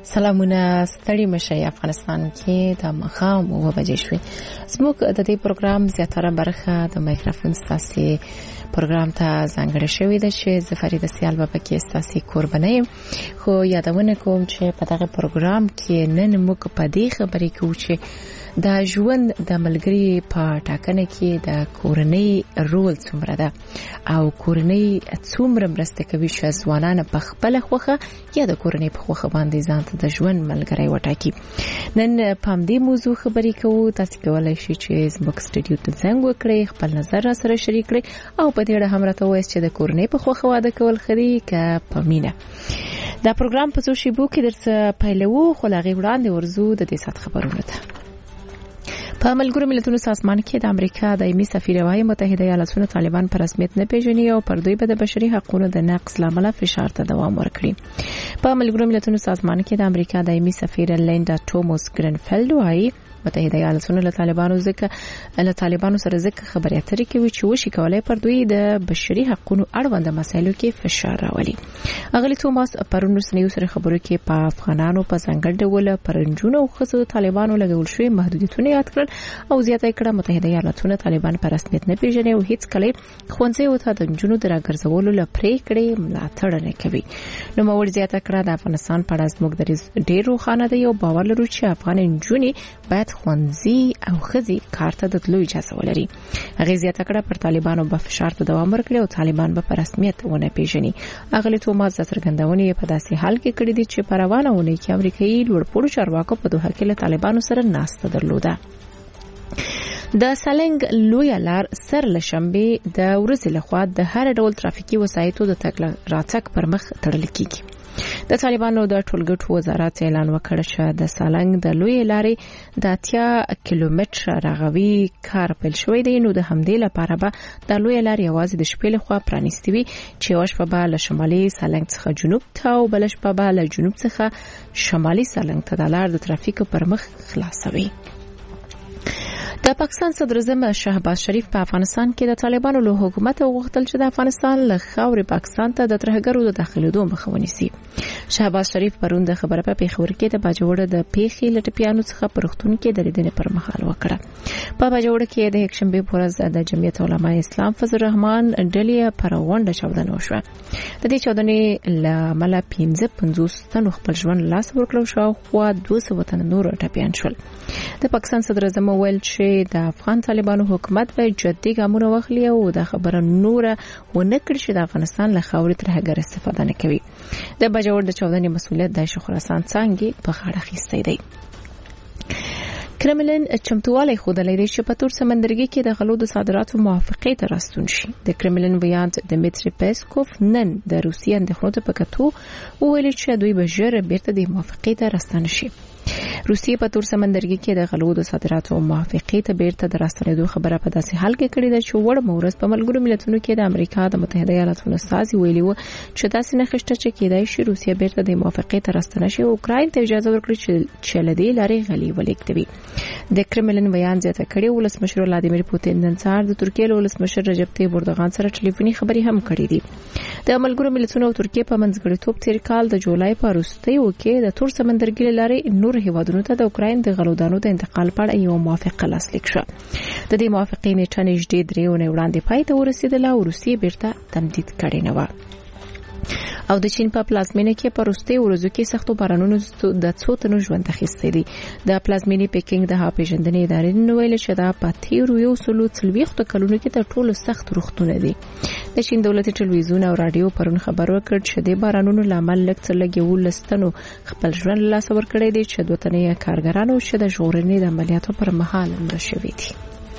سلامونه ستړي مشي افغانستان کې د مخام او بجې شوي زموږ د دې پروګرام زیاتره برخه د مایکروفون ساسي پروګرام ته ځانګړې شوې ده چې زفرید سیال به پکې ساسي قرباني خو یادونه کوم چې په دغه پروګرام کې نن موږ په دې خبرې کوو چې د ژوند د ملګری په ټاکنه کې د کورنۍ رول څومره ده او کورنۍ څومره مرسته کوي چې ځوانان په خپل خوخه یا د کورنۍ په خوخه باندې ځان ته د ژوند ملګری وټاکي. نن په دې موضوع خبرې کوو. تاسو کولای شئ چې زموږ سټډیو ته زنګ وکړئ، خپل نظر سره شریک کړئ او په دې اړه هم راته وایئ چې د کورنۍ په خوخه واده کول خدي که په مینه. دا پروګرام په څو شیبو کې درڅ پیلوو خو لا غي وړاندې ورزو د دې سات خبرونه ته. په ملګرو ملتونو سازمان کې د امریکا دایمي سفیر وايي متحده ایالاتونو طالبان په رسمیت نه پیژني او پر دوی به د بشري حقوقو د نقض لامل فشار ته دوام ورکړي. په ملګرو ملتونو سازمان کې د امریکا دایمي سفیر لینډا توماس ګرینفیلډ وايي متحده ایالاتونو له طالبانو سره ځکه خبرې اترې کوي چې وشي کولای پر دوی د بشري حقوقو اړوند مسایلو کې فشار راولي. اغلی توماس پرون سره سره خبرو کې په افغانانو په څنګه ډول پرنجونو او خصو طالبانو لګول شوی محدودیتونه یاد کړل او زیاته کړه متحده ایالاتونو طالبان په رسمیت نه پیژني او هیڅ کله خوندزي او تدنجونو دراګرځولو لپاره کړي ملاتړ نه کوي. نو موږ زیاته کړه د افغانستان په اړه زموږ د ډیرو خانه دی او باور لرو چې افغان انجونی باید خوندزي او خزي کارته د تلو اجازه ولري. هغه زیاته کړه پر طالبانو په فشار ته دوام ورکړي او طالبان به په رسمیت ونه پیژني. اغلی توماس څرګندونه په داسې حال کې کړې دي چې په روانونه کې امریکایي لوړپوړو چارواکو په دوحه کې له طالبانو سره ناسته درلوده. د سالنګ لوی لار سر لشنبه د ورځې لخوا د هر ډول ترافیکي وسایطو د تګ راتګ پر مخ تړل کیږي. د طالبانو د ټولګټو وزارت اعلان وکړ چې د سالنګ د لوی لارې د 80 کیلومتر رغوي کار پیل شوی دی. نو د همدې لپاره به د لوی لارې یوازې د شپې لخوا پرانیستي وي چې وشپه به له شمالي سالنګ څخه جنوب ته او بل شپه به له جنوب څخه شمالي سالنګ ته د لار د ترافیک پر مخ خلاصوي. د پاکستان صدر اعظم شهباز شریف په افغانستان کې د طالبانو له حکومت غوښتل چې د افغانستان له خاورې پاکستان ته د ترهګرو د داخليدو مخه ونیسي. شهباز شریف پرون د خبره په پیښور کې د باجوړ د پیښې لټپیانو څخه پرختون کې د لیدنې پر مهال وکړه. په باجوړ کې د یکشنبه په ورځ د جمعیت علماء اسلام فضل الرحمن ډلې پر غونډه چاودنه وشوه. د دې چاودنې لامل 55 تنو خپل ژوند لاس ورکړل شو خو 200 تن نور ټپیان شول. د پاکستان صدر اعظم ویل چې د افغان طالبانو حکومت به جدي ګامونه واخلي او د خبره نور ونه کړي چې د افغانستان له خاورې ترهګر استفاده نه کوي. د باجوړ د چاودنې مسؤلیت د خراسان څنګه په غاړه اخیستی دی. کرملن چمتوالی خودلې دی چې په تور سمندرګي کې د غلو د صادراتو موافقه ته راستون شي. د کرملن ویاند دمیتری پیسکوف نن د روسیې اندېښنو ته پکتو ویل چې دوی به ژر بیرته د موافقه ته راستانه شي. روسیې په تور سمندرګي کې د غلو د صادراتو موافقه ته بیرته د راستنېدو خبره په داسې حال کې کړې ده چې وړ مورز په ملګرو ملتونو کې د امریکا د متحده ایالاتونو استازي ویلي و چې داسې نه خشته چې کېدای شي روسیه بیرته د موافقه ته راستنه شي او اوکراین ته اجازه ورکړي چې لدې لارې غلي ولیکوي. د کرملن بیان زیاته کړي ولسمشر ولادیمیر پوتین نن سهار د ترکیې له ولسمشر رجب طیب اردوغان سره ټلیفوني خبرې هم کړې دي. د ملګرو ملتونو او ترکیې په منځګړیتوب تیر کال د جولای په وروستیو کې د تور سمندرګي لارې نور هیوادونو ته د اوکراین د غلودانو د انتقال په اړه یو موافقه لاسلیک شوه. د دې موافقې نیټه نږدې 3 اونۍ وړاندې پای ته ورسېدله او روسیې بیرته تمدید کړې نه وه. او د چین په پلازمینه کې په وروستیو ورځو کې سختو بارانونو د څو تنو ژوند اخیستی دی. د پلازمینې پیکینګ د هوا پیژندنې ادارې نن ویل چې دا په تیرو 140 کلونو کې تر ټولو سخت روغتونه دي. د چین دولتي ټلویزیون او رادیو پرون خبر ورکړ چې د بارانونو لامل لږ څه لږ یو لستنو خپل ژوند له لاسه ورکړی دی چې 2 تنه کارګرانو چې د ژغورنې د عملیاتو پر مهال مړه شوي دي.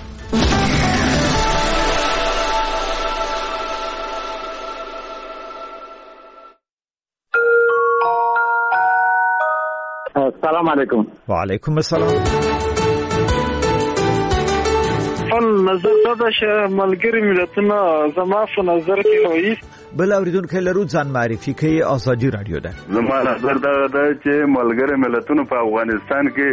السلام علیکم. وعلیکم السلام. نظر دا چې ملګری ملتونه زما په نظر کې وایي بل اوریدونکو لرو ځان معرفي کوي. ازادي رادیو ده. زما نظر دا چې ملګری ملتونه په افغانستان کې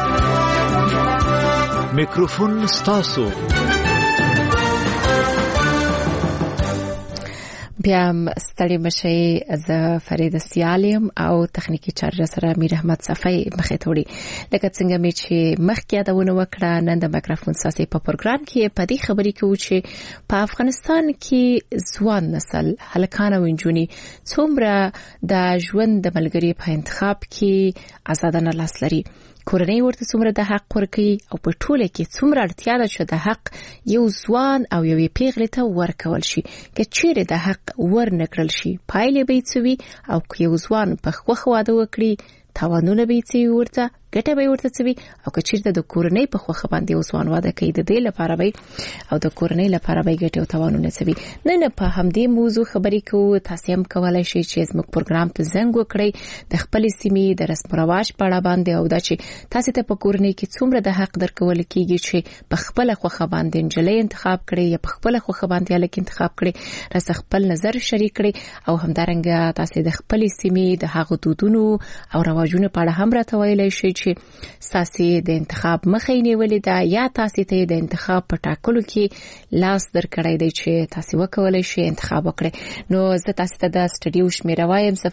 میکروفون ستاسو. بیا ستړي مشي ز فرید سیالم او تخنیکی چارج سره امیر احمد صفای مخې ته وړي لکه څنګه مې چې مخکې یادونه وکړه نن د مایکروفون ساسي په پروګرام کې په دې خبرې کې و چې په افغانستان کې ځوان نسل هلکان او نجونې څومره د ژوند د ملګری په انتخاب کې آزادانه لاس لري کورنۍ ورته څومره د حق ورکوي او په ټوله کې څومره اړتیا ده چې د حق یو ځوان او یوې پیغلې ته ورکول شي که چیرې د حق ورنکړل شي پایلې به یې څه وي او که یو ځوان په خوښه واده وکړي تاوانونه به یې څه وي ورته ګټه به یې ورته څه وي او که چیرته د کورنۍ په خوښه باندې یو ځوان واده کوي د دې لپاره به او د کورنۍ لپاره به ګټه او تاوانونه څه وي نه په همدې موضوع خبرې کوو تاسو هم کولای شئ چې زموږ پروګرام ته زنګ وکړئ د خپل سیمې د رسم رواج په اړه باندې او دا چې تاسو ته په کورنۍ کې څومره د حق درکول کیږي چې په خپل خوښه باندې نجلۍ انتخاب کړئ یا په خپل خوښه باندې الک انتخاب کړئ راځه خپل نظر شریک کړئ او همدارنګه تاسو د خپل سیمې د حق دودونو او رواجونو په اړه هم راته ویلای شئ چې تاسو د انتخاب مخې نیولې ده یا تاسو ته د انتخاب په ټاکلو کې لاس درکړی دی چې تاسو وکولای شئ انتخاب وکړئ نو زه تاسو ته د سټډیو شمیره وایم 00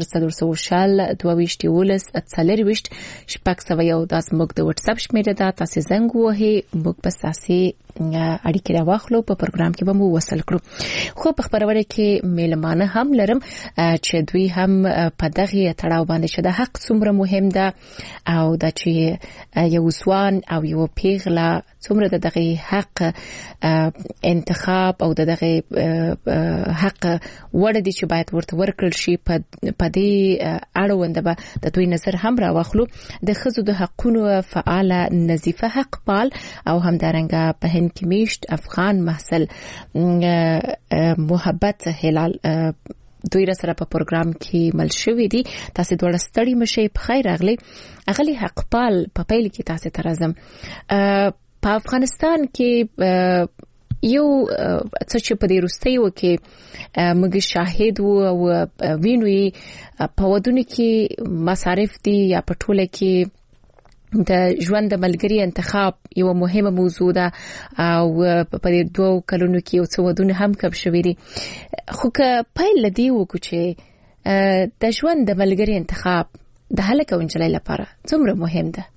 د زموږ د واتس اپ شمیره ده تاسو زنګ وهئ موږ به تاسو اړیکې راوخلو په پروګرام کې به مو وصل کړو خو په خبرونه کې میلمانه هم لرم چې دوی هم په دغه تړاو باندې چې د حق څومره مهم ده او د چې یو ځوان او یو پیغله څومره دغه حق انتخاب او دغه حق وړ دي چې باید ورته ورکړل شي په دې اړوند به د دوی نظر هم راوخلو د ښځو د حقوقو فعال نظیفه حق پال او همدارنګه په هند کې میشت افغان محصل محبت هلال دوی را سره په پروګرام کې مل شوې دي تاسو دوړ ستړي مشي په خیر اغلی اغلی حق پال په پیل کې تاسو ترازم په افغانستان کې یو څه چې په دې روستیو کې موږ شاهد او وینوي په ودونه کې مصارف دي یا په ټوله کې د ژوند د ملګری انتخاب یو مهمه موضوع ده او په دې 2 کلونو کې یو څه ودونه هم کم شوې دي خو که پیل لدی وکړو چې د ژوند د ملګری انتخاب د هلک او نجلۍ لپاره څومره مهم ده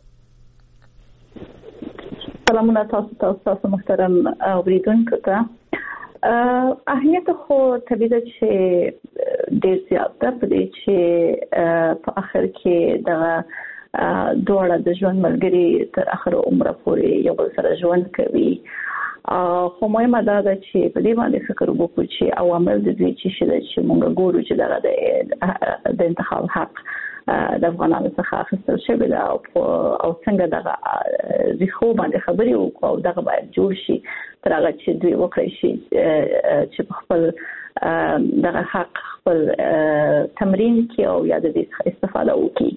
سلامونه تاسو محترم اوریدونکو ته اهمیت خو طبیعي چې ډیر زیات ده په دې چې په اخر کې د دوړه د ژوند ملګری تر اخر عمر پورې یو بل سره ژوند کوي خو مهمه ده چې په دې باندې فکر وکړو چې عوامل د دې چې موږ ګورو چې د انتخاب حق د افغانانو څخه اخیستل شوی ده او څنګه دغه ریښو باندې خبرې وکړو او دغه باید جوړ شي تر هغه چې دوی وکړي شي چې خپل دغه حق خپل تمرین کې او یا د دې استفاده وکړي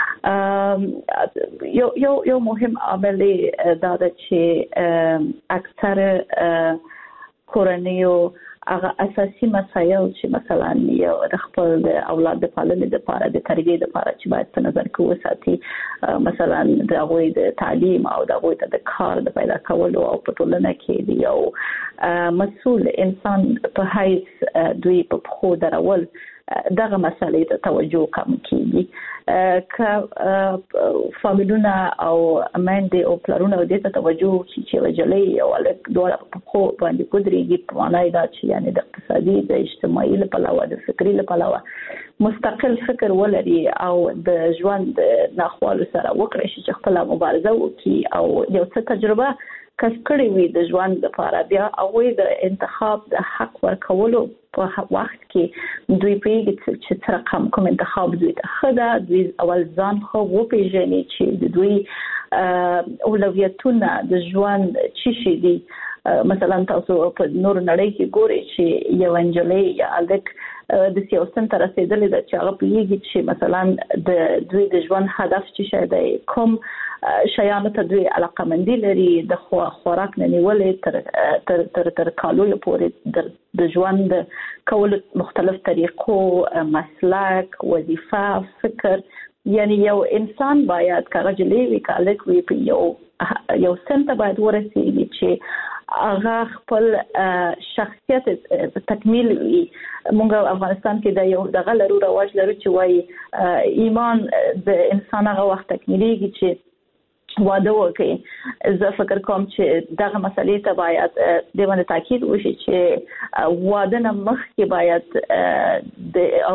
یو مهم عامل دا ده چې اکثر کورنیو هغه اساسي مسایل چې مثلا یو د خپل اولاد د پالنې لپاره د تربیې لپاره چې باید په نظر کې وساتي مثلا د هغوی د تعلیم او د هغوی د کار د پیدا کولو او په ټولنه کې دی یو مسؤل انسان په حیث دوی په خو درول دغه مسالې ته توجه کم کیږي که فامیلونه او امنده او پلرونه دې ته توجه چې وجلې او الک دوه په خو باندې کودريږي په معنی دا چې یعنی د اقتصادي د اجتماعي لپاره د فکری لپاره مستقل فکر ولري او د ژوند ناخوالو سره وکړي چې خپل مبارزه وکړي او یو څه تجربه کس کړی وي د ژوند لپاره بیا او د انتخاب د حق ورکولو په وخت کې دوی پیږي چې تر کوم انتخاب دوی ته خدا دوی اول ځان خو وپیژني چې دوی اولویتونه د ژوند چی دي مثلا تاسو په نور نړۍ کې ګورئ چې یو انجلۍ یا الک د سیاست تر رسیدلې د چې هغه پیږي چې مثلا د دوی د ژوند هدف چې شاید کوم شیانو ته دوی علاقمندي لري د خوراک نه نیولې تر کالو پورې د ژوند کول مختلف طریقو مسلک وظیفه فکر یعنی یو انسان باید کاغجلې وی کالک وی په یو سنت باید ورسېږي چې هغه خپل شخصیت تکمیل وي. موږ افغانستان کې د یو دغه لرو رواج لرو چې وایي ایمان د انسان هغه وخت تکمیلېږي چې واده وکړي. زه فکر کوم چې دغه مسلې ته باید د باندې تاکید وشي چې واده نه مخکې باید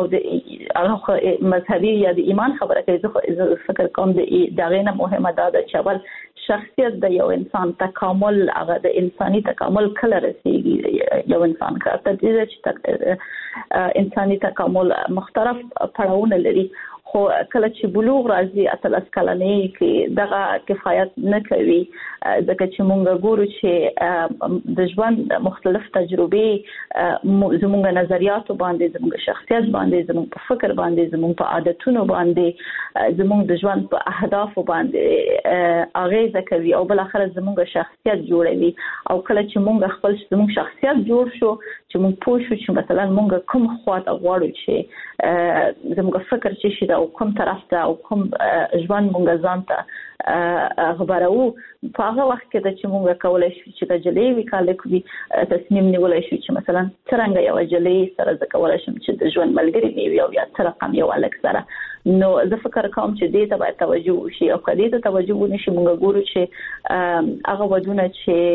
د مذهبي یا د ایمان خبره کوي. زه فکر کوم د دغه نه مهمه ده چې اول شخصیت د یو انسان تکامل، هغه د انساني تکامل کله رسیږي. یو انسان کارته چې انساني تکامل مختلف پړاوونه لري، خو کله چې بلوغ راځي اتلس کلنې کې دغه کفایت نه کوي، ځکه چې مونږ ګورو چې د ژوند مختلف تجربې زموږ نظریاتو باندې، زموږ شخصیت باندې، زموږ په فکر باندې، زموږ په عادتونو باندې، زموږ د ژوند په اهدافو باندې اغیزه کوي او بل اخر زموږ شخصیت جوړوي. او کله چې مونږ خپل زموږ شخصیت جوړ شو، چې مونږ پوه شو چې مثلا مونږ کوم خواته غواړو چې زموږ فکر چې شي او کوم طرف ته او کوم ژوند مونږ ځان ته خبرو، په هغه وخت کې چې مونږ کولای شو چې د جلې وکالک وي تصمیم نیولای شو چې مثلا څنګه یو جلې سره ز کولای شم چې د ژوند ملګری نیوي او یا څه رقم یو الک سره. نو زه فکر کوم چې دې ته باید توجه وشي، او کله دې ته توجه ونشي مونږ ګورو چې هغه ودونه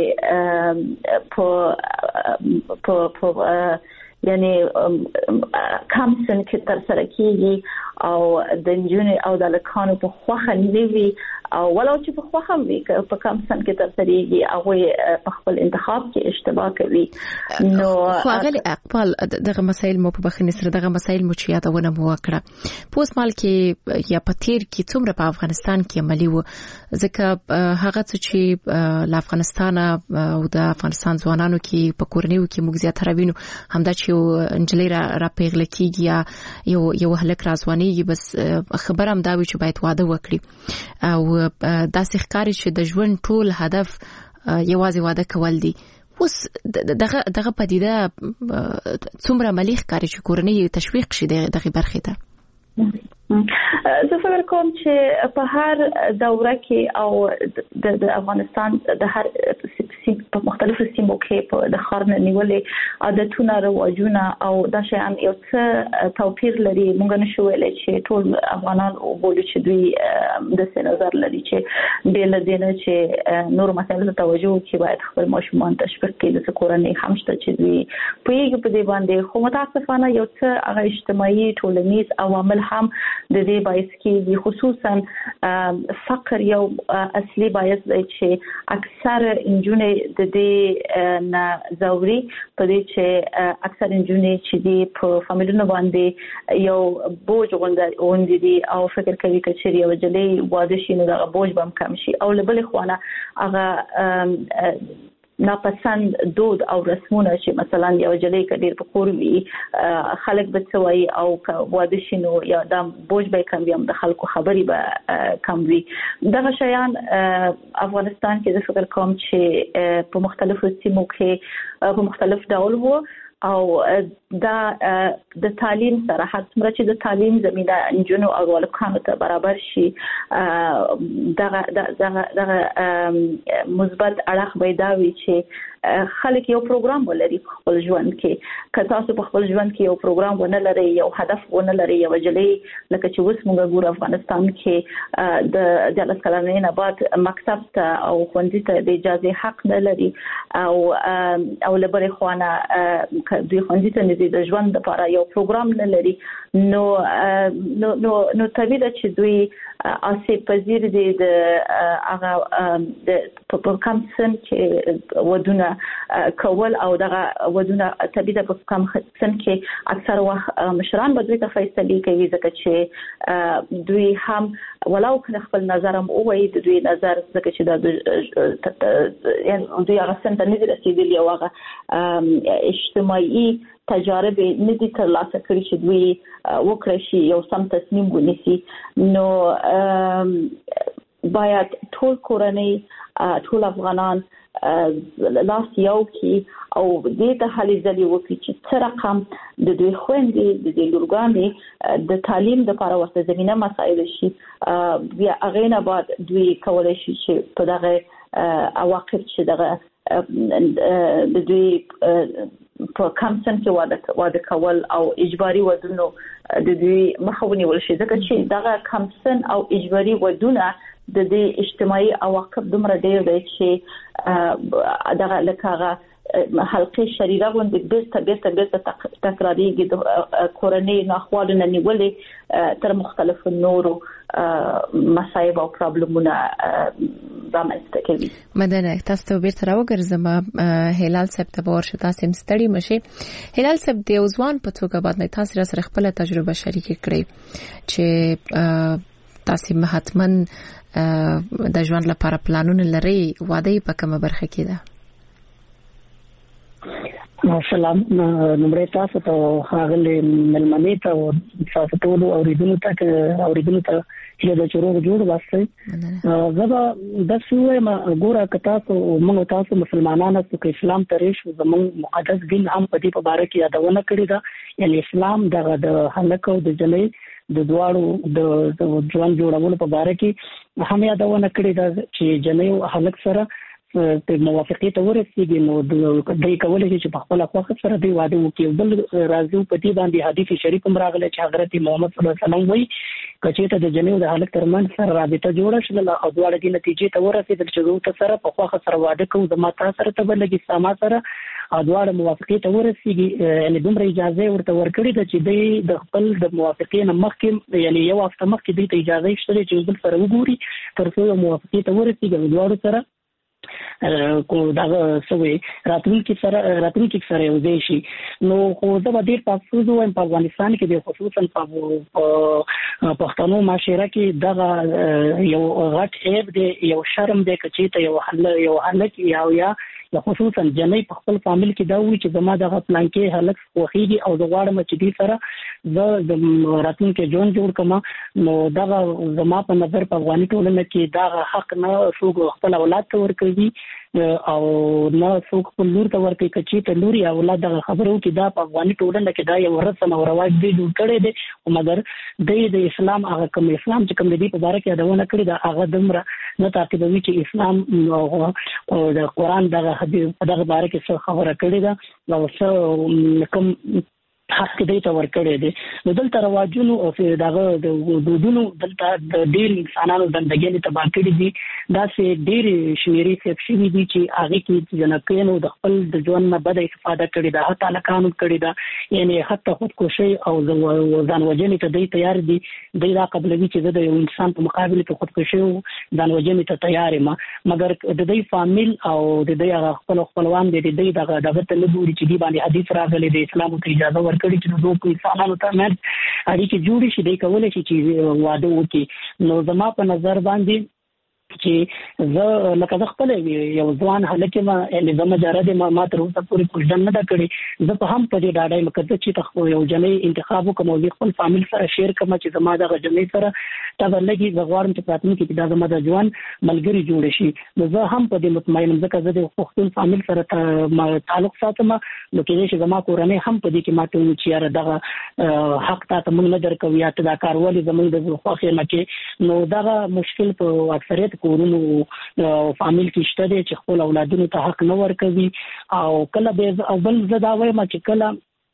چې په یعنی کم سن کې تر سره کېږي او د انجونې او د لکانو په خوخه نیوي، او ولو چې په خوخه وي په کم سن کې تر سره کېږي هغه په خپل انتخاب کې اشتباه کوي. نو خو اقبال دغه مسایل مو په بخښنې سره دغه مسایل مو چې یادونه مو وکړه په اوس مال کې یا په تیر کې څومره په افغانستان کې عملي و، ځکه هغه چې له افغانستان او د افغانستان ځوانانو کې په کورنیو کې موږ زیاتره وینو همدا چې انجلۍ را پیغله کېږي یا یو هلک را ځوانېږي، بس خبر هم دا وي چې باید واده وکړي او داسې ښکاري چې د ژوند ټول هدف یوازې واده کول دي. اوس دغه پدیده څومره عملي ښکاري چې کورنۍ تشویق شي دغه برخې ته؟ زه فکر کوم چې په هر دوره کې او د افغانستان د هر په مختلفو سیمو کې په د خارنه نیولې عادتونه، رواجونه او دا شیان یو څه توپیر لري. مونږ نشو ویلای چې ټول افغانان وګورو چې دوی د څه نظر لري چې بل دینه چې نور مسایل ته توجه کوي، باید خپل ماشومان تشویق کړي د کورنۍ همشته چې دوی په دې باندې. خو متاسفانه یو څه هغه اجتماعي ټولنیز عوامل هم د دې باعث کېږي، خصوصا فقر یو اصلي باعث دی چې اکثر انجونې د دې نه زوري په دې چې اکثر انجونې چې دي په فامیلونو باندې یو بوج غوندي دي او فکر کوي چې یو جلې واده شي نو دا بوج به کم شي، او له بل خوانه هغه ناپسند دود او رسمونه چې مثلا یو جلې کډیر په کور وي خلک به څوي او واده شنو یا د بوج به کم وي، د خلکو خبري به کم وي. دغه شیان افغانستان کې د فکر کوم چې په مختلفو سیمو کې په مختلف ډول وو، او دا د تعلیم سره هر څومره چې د تعلیم زمينه انجونو او ولکانو ته برابر شي دغه مثبت اړخ پیداوي چې خلک یو پروګرام ولري خپل ژوند کې. که تاسو په خپل ژوند کې یو پروګرام ونه لرئ، یو هدف ونه لرئ، یو جلې لکه چې اوس موږ ګورو افغانستان کې د 14 کلنۍ نه بعد مکتب ته او ښوونځي ته د اجازه حق نه لري، او لبرې خوانه دوی ښوونځي ته نه د ژوند لپاره یو پروګرام نه لري. نو طبیعي ده چې دوی آسیب پذیر دي د هغه د په کم سن کې ودونه کول، او دغه ودونه طبیعي ده په کم سن کې اکثر وخت مشران به دوی ته فیصله کوي، ځکه چې دوی هم ولو کله خپل نظر هم وایي د دوی نظر، ځکه چې د یعنی دوی هغه سن ته نه دي رسیدلي او هغه اجتماعي تجارب نه دي ترلاسه کړي چې دوی وکړي شي یو سم تصمیم ونیسي. نو باید ټول کورنۍ ټول افغانان لاس یو کی او دې ته هلي ځلې وکړي چې څه رقم د دوی خويندې د دوی لورګانې د تعلیم لپاره ورته زمينه مسایل شي، بیا هغه نه بعد دوی کولای شي چې په دغه عواقب چې دغه د دوی په کمسن کې واده کول او اجباري ودونو د دوی مخاوني ولشي ځکه چې دغه کمسن او اجباري ودونه د دې اجتماعي عواقب دومره ډېر دي چې دغه لکه حلقې شریره باندې بیرته تکرارېږي د کورنۍ ناخوالونه نیولې تر مختلفو نورو مصايب او پرابلمونه رامنځته کوي. مدنه تاسو ته بیرته راوګرځم هلال صاحب ته ورشي تاسو مستړي مشي. هلال صاحب د ځوان په توګه باندې تاسو سره خپل تجربه شریک کړئ چې تاسو مهاتمن د ژوند لپاره پلانونه لري، واده په کومه برخه کې ده؟ سلام، نمبر تاسو ته هغه ملمنې ته او تاسو ټول اوریدونکو ته چې د چورو جوړ واسطه زبا د سوې ما ګوره کتا موږ تاسو مسلمانانو ته اسلام ترېش زموږ مقدس دین هم په دې په اړه کې یادونه کړې ده. یعنی اسلام د هلک او د جنې د دواړو د ژوند جوړولو په اړه کې هم یادونه کړې ده چې جنې او هلک سره په موافقه ته ورسېږي نو د دې کولای شي چې په خپل خواخ سره دی واده وکړي. بل راځو په دې باندې حدیث شریف هم راغلی چې حضرت محمد صلی الله علیه وسلم وایي کچېته د جنې او د هلک ترمنځ سره رابطه جوړه شول او دواړه د نتیجې ته ورسېدل چې دوی سره په خواخ سره واده کوي زما تاسو سره ته بلګي سما سره دواړه موافقه ته ورسېږي. یعنی دومره اجازه ورته ورکړي چې د خپل د موافقې نه مخکې یعنی یو هفته مخکې د اجازه شته چې بل سره وګوري تر څو موافقه ته ورسېږي دواړو سره کو دا سوي راتلونکي سره یو ځای شي. نو خو دا به ډېر تاسو وایم په افغانستان کې د خصوصا په پښتنو معاشره کې دا یو غټ عیب دی، یو شرم دی چې ته یو هلک یا خصوصا جنې په خپل فامیل کې دا وی چې زما د پلان کې هلک خوخيږي او د غواړم چې دې سره د راتلونکي ژوند جوړ کما. نو دا زما په نظر په افغاني ټولنه کې دا حق نه څوک خپل اولاد ته ورکوي او نه څوک په لور ته ورکوي چې ته لوري اولاد د خبرو کې دا په افغاني ټولنه کې دا یو رسم او رواج دی جوړ کړی دی. مګر د اسلام هغه کوم اسلام چې کوم دی په اړه کې یادونه کړې دا هغه دمره نه تعقیبوي چې اسلام او د قران دغه حدیث دغه اړه کې څه خبره کړې ده او څه کوم حق دې ته ورکړې دي. نو دلته رواجونو او دغه د دودونو دلته د ډېر انسانانو زندګۍ ته باندې دي دا سه ډېر شمیرې څه دي چې هغه کې جنکانو د خپل د ژوند نه بد استفاده کړې ده، حتی لکانو کړې ده، یعنی حتی خودکشي او ځان وژنې ته دی تیار دي. دا قبلوي چې د یو انسان په مقابل کې خودکشي او ځان وژنې ته تیار ما مګر د دې فامیل او د دې خپلوان دي دغه ته نه ګوري چې دی باندې حدیث راغلی د اسلام ته اجازه ورکړي چې دوه انسانانو ته مې اړیکې جوړې شي دی کولای شي چې واده وکړي. نو زما په نظر باندې چې زه لکه خپل یو ځوان هلک ما نظام جاره ما تر اوسه پورې کوشش نه کړی. زه په هم په دې ډاډه یم چې تاسو یو جنې انتخاب وکم او خپل فامیل سره شیر کوم چې زما د جنې سره تبلګي زغوارم چې پاتنی کې دا زما د ځوان ملګری جوړ شي. نو زه هم په دې مطمئن یم ځکه زه د خپل فامیل سره تعلق ساتم. نو کې چې زما کورنۍ هم په دې کې ماته چې یاره دغه حق ته موږ نه درکوي یا ته دا کارولې زموږ د خوښه نه کې. نو دا مشکل په اکثریت کورونو فامیل کې شته چې خپل اولادونو ته حق نه ورکوي او کله به او بل زدا وایم چې کله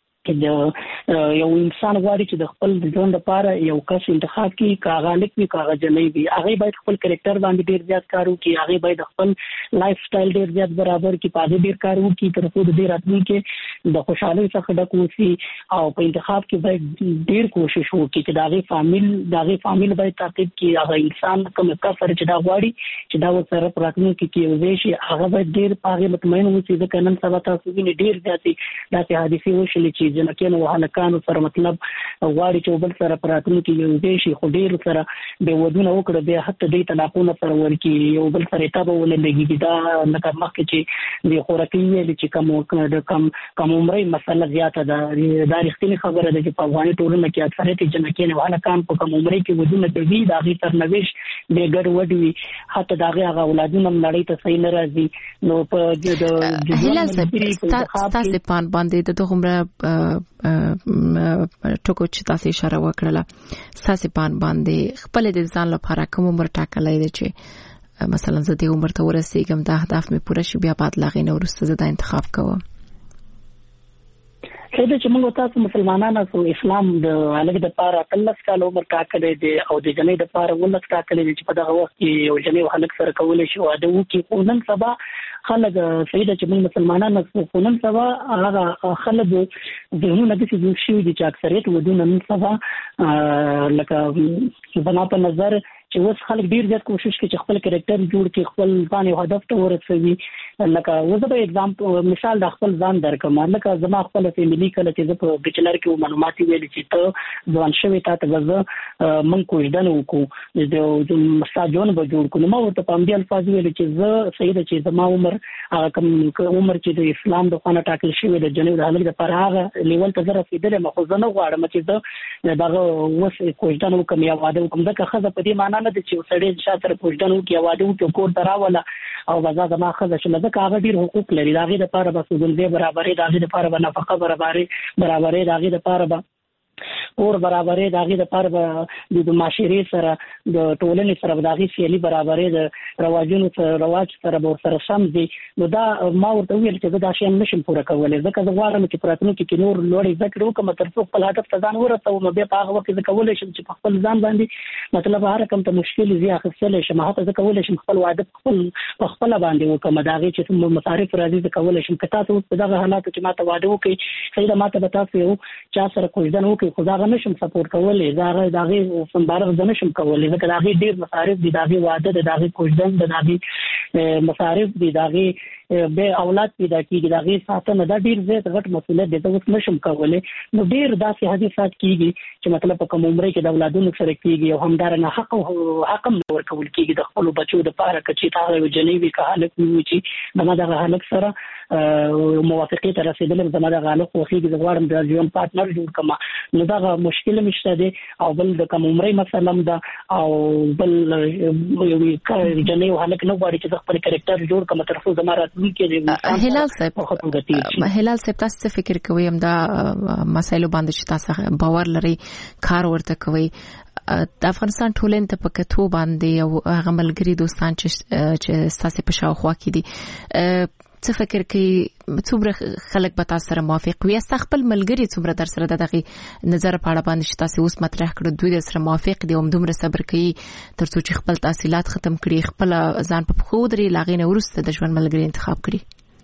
یو انسان غواړي چې د خپل ژوند لپاره یو کس انتخاب کړي، کاغه لیک وي کاغه جنې وي، هغه باید خپل کریکټر باندې ډیر زیات کار وکړي، هغه باید خپل لایف سټایل ډیر زیات برابر کړي، پاده ډیر کار وکړي تر څو د دې راتلونکي د خوشحالۍ څخه ډک وي. او په انتخاب کې باید ډیر کوشش وکړي چې دغه فامیل باید تعقیب کړي. هغه انسان کوم کفر چې دا غواړي چې دا وسره راتلونکي کې وځي شي هغه باید ډیر پاغه مطمئن وي چې نن سبا تاسو ویني ډیر زیاتې داسې حادثې وشلې چې جنکانو هلکانو سره مطلب غواړي چې بل سره پراتونکو کې یو دې شي خو ډیر سره به ودونه وکړه به حتی دې تلاقونه سره ورکی یو بل سره تابو ولګي دا نکه مخکې چې د خوراکي ویل چې کوم عمرې مسله زیاته ده. دا رښتینی خبره ده چې په افغاني ټولنه کې اکثریت جنکانو هلکان په کوم عمرې کې ودونه کوي دا غي تر نويش به ګډ وډوي حتی دا غي اولادونه نړۍ ته صحیح نه راځي. نو په د هلال تاسو په باندې د عمره ټکو چې تاسو اشاره وکړه تاسو باندې خپل د ځان لپاره کوم عمر ټاکلای دی چې مثلا زه د عمر ته ورسېږم دا اهداف مې پوره شي بیا بعد لاغې نه ورسته زه دا انتخاب کوم. کله چې موږ تاسو مسلمانانو سو اسلام د الګ د پاره 13 کال عمر ټاکلې دي او د جنې د پاره ولک ټاکلې دي چې په دغه وخت کې یو جنې او هلک سره کولای شي واده وکړي. خو نن سبا خلک سیده چې موږ مسلمانانو سو نن سبا هغه خلک ذهنونه د څه جوړ شي چې اکثریت ودونه نن سبا لکه بنا په نظر چې اوس خلک ډیر زیات کوشش کوي چې خپل کریکټر جوړ کړي خپل ځان یو هدف ته ورسوي. لکه وزه به اگزامپل مثال د خپل ځان درکم لکه زما خپل فیملی کله چې په بیچلر کې معلوماتي ویل چې ته ځوان شوی ته وزه من کوژدن وکړو د مساجون به جوړ کړو. نو ته په دې الفاظ ویل چې زه سیده چې زما عمر کوم عمر چې د اسلام د خانه ټاکل شوی د جنوب د هلک د پر هغه لیول ته رسیدل مخزنه غواړم چې زه دغه وس کوژدن وکم یا واده وکم ځکه خزه په دې معنی نه د چې سړی شاته کوژدن وکي واده وکي کور دراوله او غزا زما خزه چې لکه هغه ډیر حقوق لري داغه د لپاره به سودلې برابرې داغه د لپاره به نفقه برابرې داغه د لپاره به اور برابرې داغه د لپاره به د معاشري سره د ټولنې سره داغه سیالي برابرې د رواجونو سره رواج سره به سره سم دي. نو دا ما ورته ویل چې دا شی نشم پوره کولای ځکه زه غواړم چې پراتنو کې نور لوړې ذکر وکم تر څو خپل هدف ته ځان ورسوم. نو بیا په هغه وخت کې کولای شم چې خپل ځان باندې مطلب هر کوم ته مشکل زی اخیستل شم هغه ته کولای شم خپل وعده خپل باندې وکم داغه چې مصارف راځي کولای شم کته ته په دغه حالات کې ماته وعده وکي خیره ماته به تاسو یو چا سره کوژدن وکي خو دا نشم سپورټ کولای داغه سمبارغ د نشم کولای ځکه داغه ډیر مصارف دي داغه وعده د داغه کوژدن د داغه مصارف دي داغه به اولاد پیدا کیږي داغه ساتنه دا ډیر زیات غټ مسؤلیت دی ته نشم کولای. نو ډیر داسې حادثات کیږي چې مطلب په کوم عمر کې د اولادونو سره کیږي او همدارنه حق ورکول کیږي د خپل بچو د پاره کچې تاسو جنوي که حالت وي چې دغه حالت سره موافقه ته رسیدل زموږ غالب خوخي د غواړم د ژوند پارتنر جوړ کما. نو دا مشکل مشته دي او بل د کوم عمر مثلا دا او بل یو جنوي حالت نو غواړي چې خپل کریکټر جوړ کما تر څو زماره هلال صاحب تاسو فکر کوئ هم دا مسایلو باندې چې تاسو باور لري کار ورته کوي د افغانستان ټولنې ته په کتو باندې او هغه ملګری دوستان چې تاسو په شاوخوا کې دي څه فکر کوي څومره خلک به تاسو سره موافق وي یا خپل ملګری څومره در سره دغه نظر په اړه باندې چې تاسو اوس مطرح کړو دوی سره موافق دي او دومره صبر کوي تر څو چې خپل تحصیلات ختم کړي خپل ځان په خو دري لاغې نه ورسته د ژوند ملګری انتخاب کړي.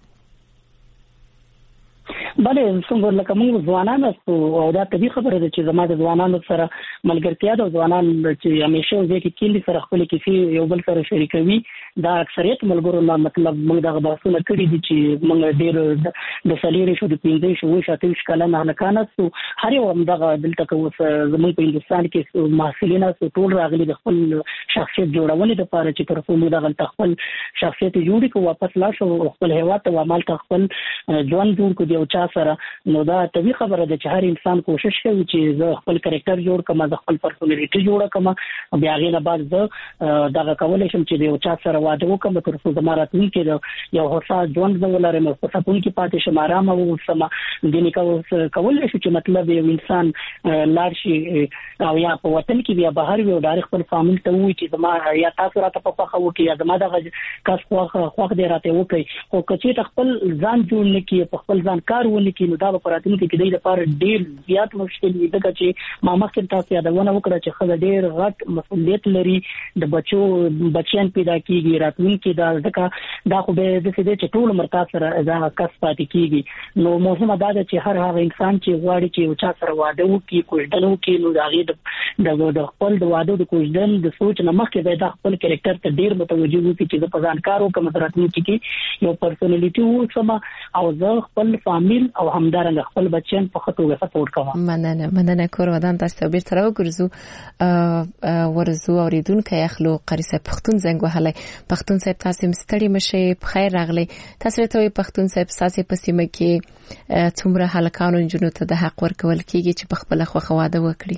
بله څنګه لکه موږ ځوانان او دا طبي خبره ده چې زموږ د ځوانانو سره ملګرتیا د ځوانان چې همیشه ځکه کې سره خپل کې یو بل سره شریکوي دا اکثریت ملګرو نه مطلب موږ دغه بحثونه کړی دي چې موږ ډېر د سلیری شو د 15 شو 28 کلن هلکانه سو هر یو دغه دلته کوم زموږ په هندستان کې محصلین سو ټول راغلي د خپل شخصیت جوړونې لپاره چې تر څو موږ دغه خپل شخصیت جوړ کو واپس لا شو خپل هیواد ته عمل خپل ژوند جوړ کو دی او چا سره. نو دا طبي خبره ده چې هر انسان کوشش کوي چې زه خپل کریکټر جوړ کړم زه خپل پرسونالټي جوړ کړم بیا غیر بعد زه دغه کولای شم چې یو چا سره واده وکړم تر څو زما راتلونکي کې یو هوسا ژوند ولرم په سپون کې پاتې شم آرام او سم دیني کولای شي چې مطلب یو انسان لار شي او یا په وطن کې بیا بهر وي او ډایرکټ خپل فامیل ته وي چې زما یا تاسو راته په خوخه وکي یا زما دغه کس خوخه دی راته وکي او کچې خپل ځان جوړ نه کی په خپل ځان کار ونه کی نو دا په راتلونکي کې د لپاره ډیر زیات مشکل وي ځکه چې ما مخکې تاسو یادونه وکړه چې خزه ډیر غټ مسؤلیت لري د بچیان پیدا کیږي راتلونکي دا ځکه دا خو به د دې چې ټول مرتا سره دا کس پاتې کیږي. نو مهمه دا ده چې هر هغه انسان چې غواړي چې یو چا سره واده وکړي کوژدن وکړي نو دا غي د خپل د واده د کوژدن د سوچ نه مخکې به دا خپل کریکټر ته ډیر متوجه وي چې په ځان کار وکړم راتلونکي کې یو پرسونالټي وسم او زه خپل فامیل او همدارنګه خپل بچیان په خطوه سپورټ کوم. مننه کور ودان تاسو به تر وګرځو ورزو اوریدونکو اخلو قاری صاحب پښتون زنګ وهلای پښتون صاحب تاسو مستړي مشه په خیر راغلی تاسو ته پښتون صاحب ساسي پسیمه کې څومره هلکانو جنونو ته د حق ورکول کیږي چې په خپل خو واده وکړي.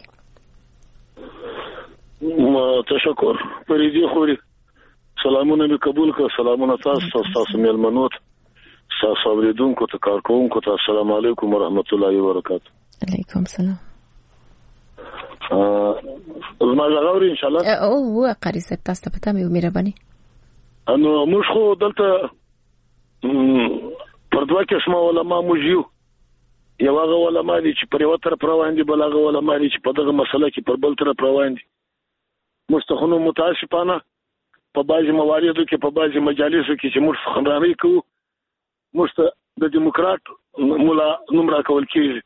تشکر پریدي خوري سلامونه به قبول کړه سلامونه تاسو مېلمنوت تاسو اوریدونکو ته کارکونکو ته السلام علیکم ورحمت الله وبرکاته. علیکم السلام. زما غوړي ان شاء الله او قاری صاحب تاسو ته مهرباني نو موږ خو دلته پر دوه قسمه علما موږ یو هغه علما دي چې پر یو طرف روان دي، بل هغه علما دي چې په دغه مسله کې پر بل طرف روان دي. مستخونو متاسفانه په بعضي مواردو کې په بعضي مجالسو کې چې موږ خبرانې کوو، موږ د دیموکرات مولا نوم راکول کېږي.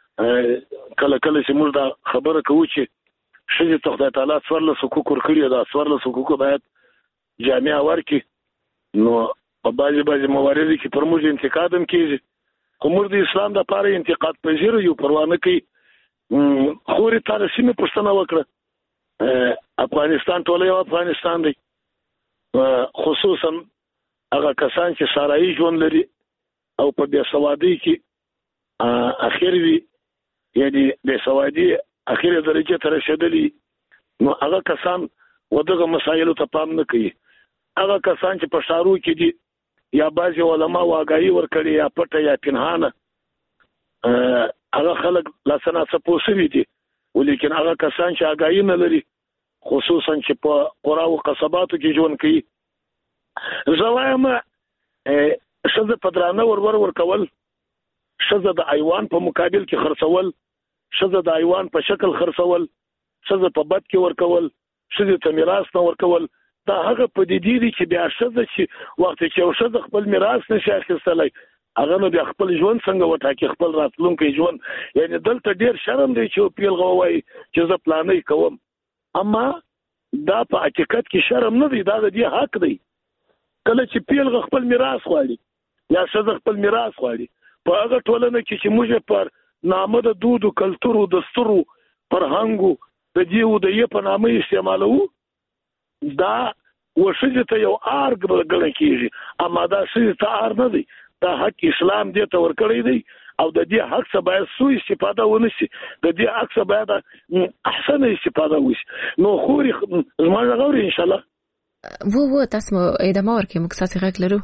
کله کله چې موږ دا خبره کوو چې ښځې ته خدای تعالی 14 حقوق ورکړي، دا 14 حقوق باید جامعه ورکړي، نو په بعضي مواردو کې پر موږ انتقاد هم کېږي. خو موږ د اسلام د لپاره انتقاد پذیر یو، پروا نه کوي. خوري تارسیمه پښتنه وکړه، افغانستان ټول یو افغانستان دی، خصوصا هغه کسان چې سارایي ژوند لري او په بیا سوادي کې اخر وی، یعنی د سوادي اخیره درجه ته رسیدلی، نو هغه کسان ودغه مسایلو ته پام نه کوي. هغه کسان چې په شارو کې دي یا بعضي علما واګایي ورکړي یا پټه یا پنهانه، هغه خلک لاسنه سپوسوي دي، ولیکن هغه کسان چې واګایي نه لري، خصوصا چې په قرا او قصباتو کې ژوند کوي، زوایم شزه پدرانه ور کول، شزه د ایوان په مقابل کې خرڅول، شزه د ایوان په شکل خرڅول، شزه په بد کې ورکول، شزه ته میراث نه ورکول. دا هغه په دې دی چې بیا شزه چې وخت چې یو شزه خپل میراث نشي اخیستلای، هغه نو بیا خپل ژوند څنګه وټاکي، خپل راتلونکي ژوند. یعنی دلته ډیر شرم دی چې پیل غووي چې زه پلانې کوم، اما دا په حقیقت کې شرم نه دی، دا د دې حق دی. کله چې پیل خپل میراث غواړي یا شزه خپل میراث غواړي، په هغه ټولنه کې چې موږ پر نامه د دود او کلتور او دستور فرهنګ د دیو د یې په نامه استعمالو، دا وشجه ته یو ارګ ګڼل کیږي، اما دا شې ته ار نه دی، دا حق اسلام دې ته ورکړی دی او د دې حق څخه باید سوء استفاده ونشي، د دې حق څخه باید احسن استفاده وشي. نو خوري زموږ غوړي ان شاء الله وو تاسو ادامه ورکې مقصد غږ لرو.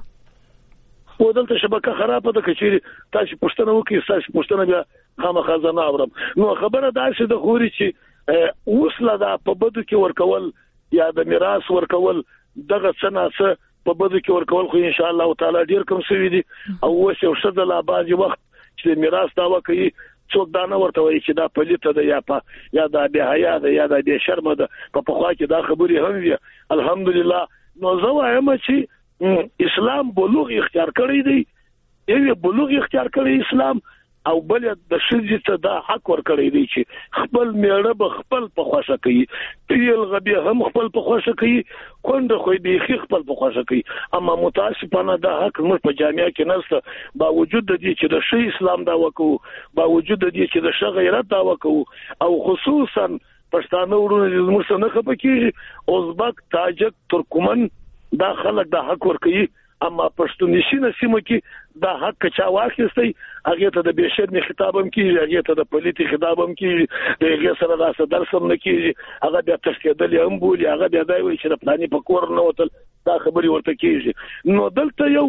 و دلته شبکه خرابه ده، کچېری تاسو پښتنه وکي، تاسو پښتنه بیا خامخا ځنه اورم. نو خبره دا چې د خوري چې وسله دا په بدو کې ورکول یا د میراث ورکول، دغه څنګه په بدو کې ورکول خو ان شاء الله تعالی ډیر کم شوی دي. او وسه او شد لا بعضی وخت چې میراث داوا کوي، څوک دا نه ورته وایي چې دا پلیته ده یا دا به حیا ده یا دا به شرم ده، په خوا کې دا خبري هم وي. الحمدلله. نو زه وایم چې اسلام بلوغ اختیار کړی دی، یو بلوغ اختیار کړی اسلام، او بل د شذ ته دا حق ور کړی دی چې خپل میړه به خپل په خوښه کوي، پیل غبي هم خپل په خوښه کوي، کونډه خو به خپل په خوښه کوي. اما متاسفانه دا حق موږ په جامعه کې نشته، باوجود د دې چې د شی اسلام دا وکړو، باوجود د دې چې د شی غیرت دا وکړو، او خصوصا پښتانه ورونه موږ څخه نه خپکیږي، ازبک، تاجک، ترکمن دا خلک دا حق ور کوي. اما پښتونیشي سیمه کې دا حق چا واخیستی، هغه ته د بشرمي خطاب هم کیږي، هغه ته د پولیټي خطاب هم کیږي، د هغه سره د درس هم نه کیږي، هغه بیا تشکیدل هم بولی، هغه بیا دا وایي چې د پلاني په کور نه وتل، دا خبري ورته کیږي. نو دلته یو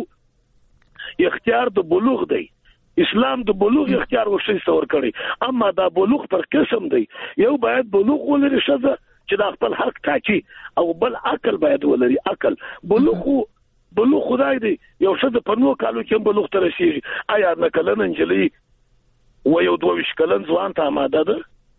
اختیار د بلوغ دی، اسلام د بلوغ اختیار ورشي څور کړی، اما دا بلوغ پر قسم دی. یو باید بلوغ ولري شزه چې د خپل حق ټاکي، او بل عقل باید ولري. عقل بلوغ خدای دی، یو څه د پنو کالو کې بلوغ تر شي، آیا نه کلن انجلی و یو 22 کلن ځوان ته آماده ده؟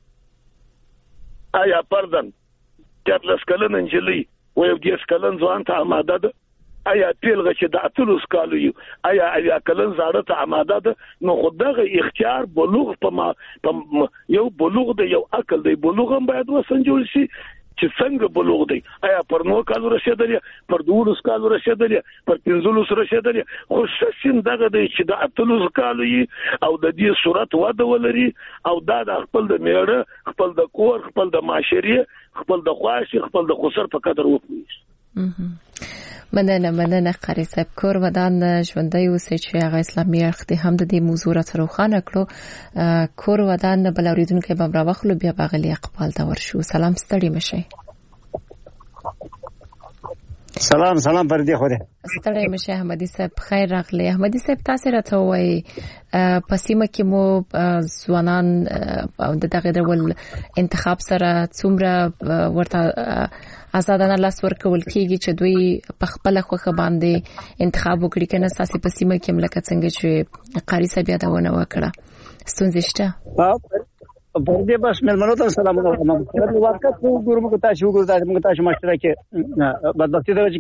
آیا پردن 14 کلن انجلی و یو 10 کلن ځوان ته آماده ده؟ آیا پیلغه چې د 30 کالو یو آیا کلن زاړه ته آماده ده؟ نو خدغه اختیار بلوغ په یو بلوغ دی، یو عقل دی. بلوغ هم باید وسنجول شي چې څنګه بلوغ دی، آیا پر 9 کالو رسیدلی، پر 12 کالو رسیدلی، پر 15 رسیدلی. خو شسین دغه دی چې د 18 کالو او د دې صورت واده ولري، او دا د خپل د میړه، خپل د کور، خپل د معاشري، خپل د خواش، خپل د خسر په قدر وکړي. مننه قاری صاحب. کور ودان ژوندۍ اوسئ چې هغه اسلامي اړخ دې هم د دې موضوع راته روښانه کړو. کور ودان بل اوریدونکو به راوخلو، بیا باغلی اقبال ته ورشو. سلام، ستړي مشئ. سلام پر دې خوره ستړی مشه احمدي صاحب خیر راغلی. احمدي صاحب تاسو راته وایي پسیمه کې مو ځوانان د دغه ډول انتخاب سره څومره ورته آزادانه لاس ورکول کیږي چې دوی په خپل خوخه باندې انتخاب وکړي کنه ساسي پسیمه کې ملک څنګه چې قاری صاحب یادونه وکړه ستونزې شته په دې بس ملمنو ته سلام علیکم. په واقعیت ګورم کو تاسو موږ تاسو مشترک کې بدبختی درجه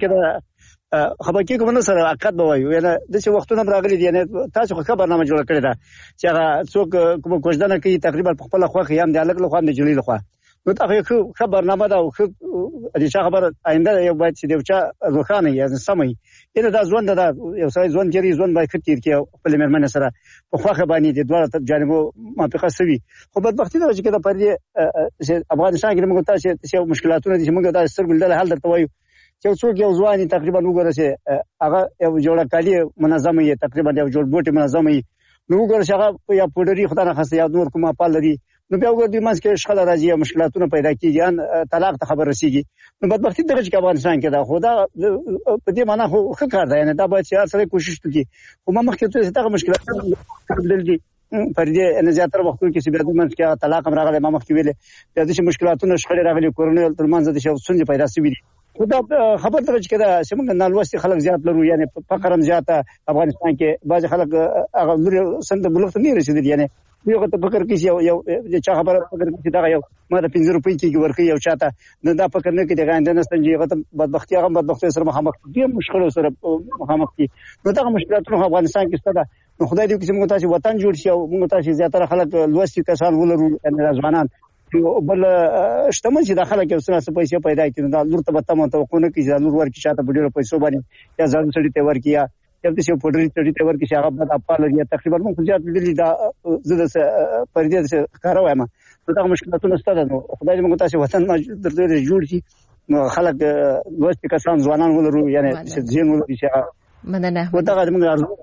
کې خبر کې کوم سره عقد بوایو یعنی د څه وختونه راغلي دي یعنی تاسو خو برنامه جوړ کړی دا چې هغه څوک کوم کوژدنه کوي تقریبا په خپل خوخه هم د الګ له خوان د جوړی له خوا نو تاسو خو برنامه دا خو د چا خبر آینده یو باید چې دیوچا روخانه یې سمي ان دا ځوان دا یو ځای ځوان جری ځوان باید کتیر کې خپل مرمنه سره په خوخه باندې د دوه جانبو منطقه سوي خو بدبختی درجه کې دا پر دې افغانستان کې موږ تاسو مشکلاتونه دي چې موږ دا سترګل له حل درته وایو چې څوک یو ځوان تقریبا وګوره چې هغه یو جوړه کالي منظمه یې تقریبا یو جوړ بوټي منظمه یې نو وګوره چې هغه یا پودري خدای نه خاصه یا نور کومه پال لري نو بیا وګوره د منځ کې شخړه راځي یا مشکلاتونه پیدا کیږي ان طلاق ته خبر رسیږي نو بدبختی درجه کې افغانستان کې دا خدا په دې معنی خو ښه کار دی نه دا باید چې هر څه کوشش وکړي خو ما مخکې ته دغه مشکلات دلدي پر دې ان زیاتره وختونو کې چې بیا د منځ کې طلاق هم راغلی ما مخکې ویلې د دې مشکلاتونو شخړې راغلي کورونه تر منځ د شو څنګه پیدا شوي دي خدا خبر درج کړه چې موږ نالوستي خلک زیات لرو یعنی فقر هم زیاته افغانستان کې بعض خلک هغه لري سند بلوغ ته نه رسیدي یعنی یو ته فکر کې یو چې خبره فکر کې دا یو ما د 15 روپۍ کې ورکې یو چاته دا فکر نه کې دغه اندنه ستنجي هغه بدبختی هغه بدبختی سره مخامخ دي مشکل سره مخامخ دي نو دا مشکلاتونه افغانستان کې ستاسو نو خدای دې چې موږ تاسو وطن جوړ شي او موږ تاسو زیاتره خلک لوستي کسان ولرو ان ځوانان بل شتمن چې داخله کې وسنه پیسې پیدا کړي دا لور ته به تمه توقع نه کیږي لور ورکی شاته بډیرو پیسو باندې یا ځان سړي ته ورکی یا د څه پډری ته ورکی شي هغه د خپل یا تقریبا موږ زیات لیدل دا زده پر دې کارو یم نو دا مشکلاتونه ستاسو نو خدای دې موږ تاسو وطن درته جوړ شي نو خلک لوستي کسان ځوانان ولرو یعنی چې زین ولري چې مننه ودا موږ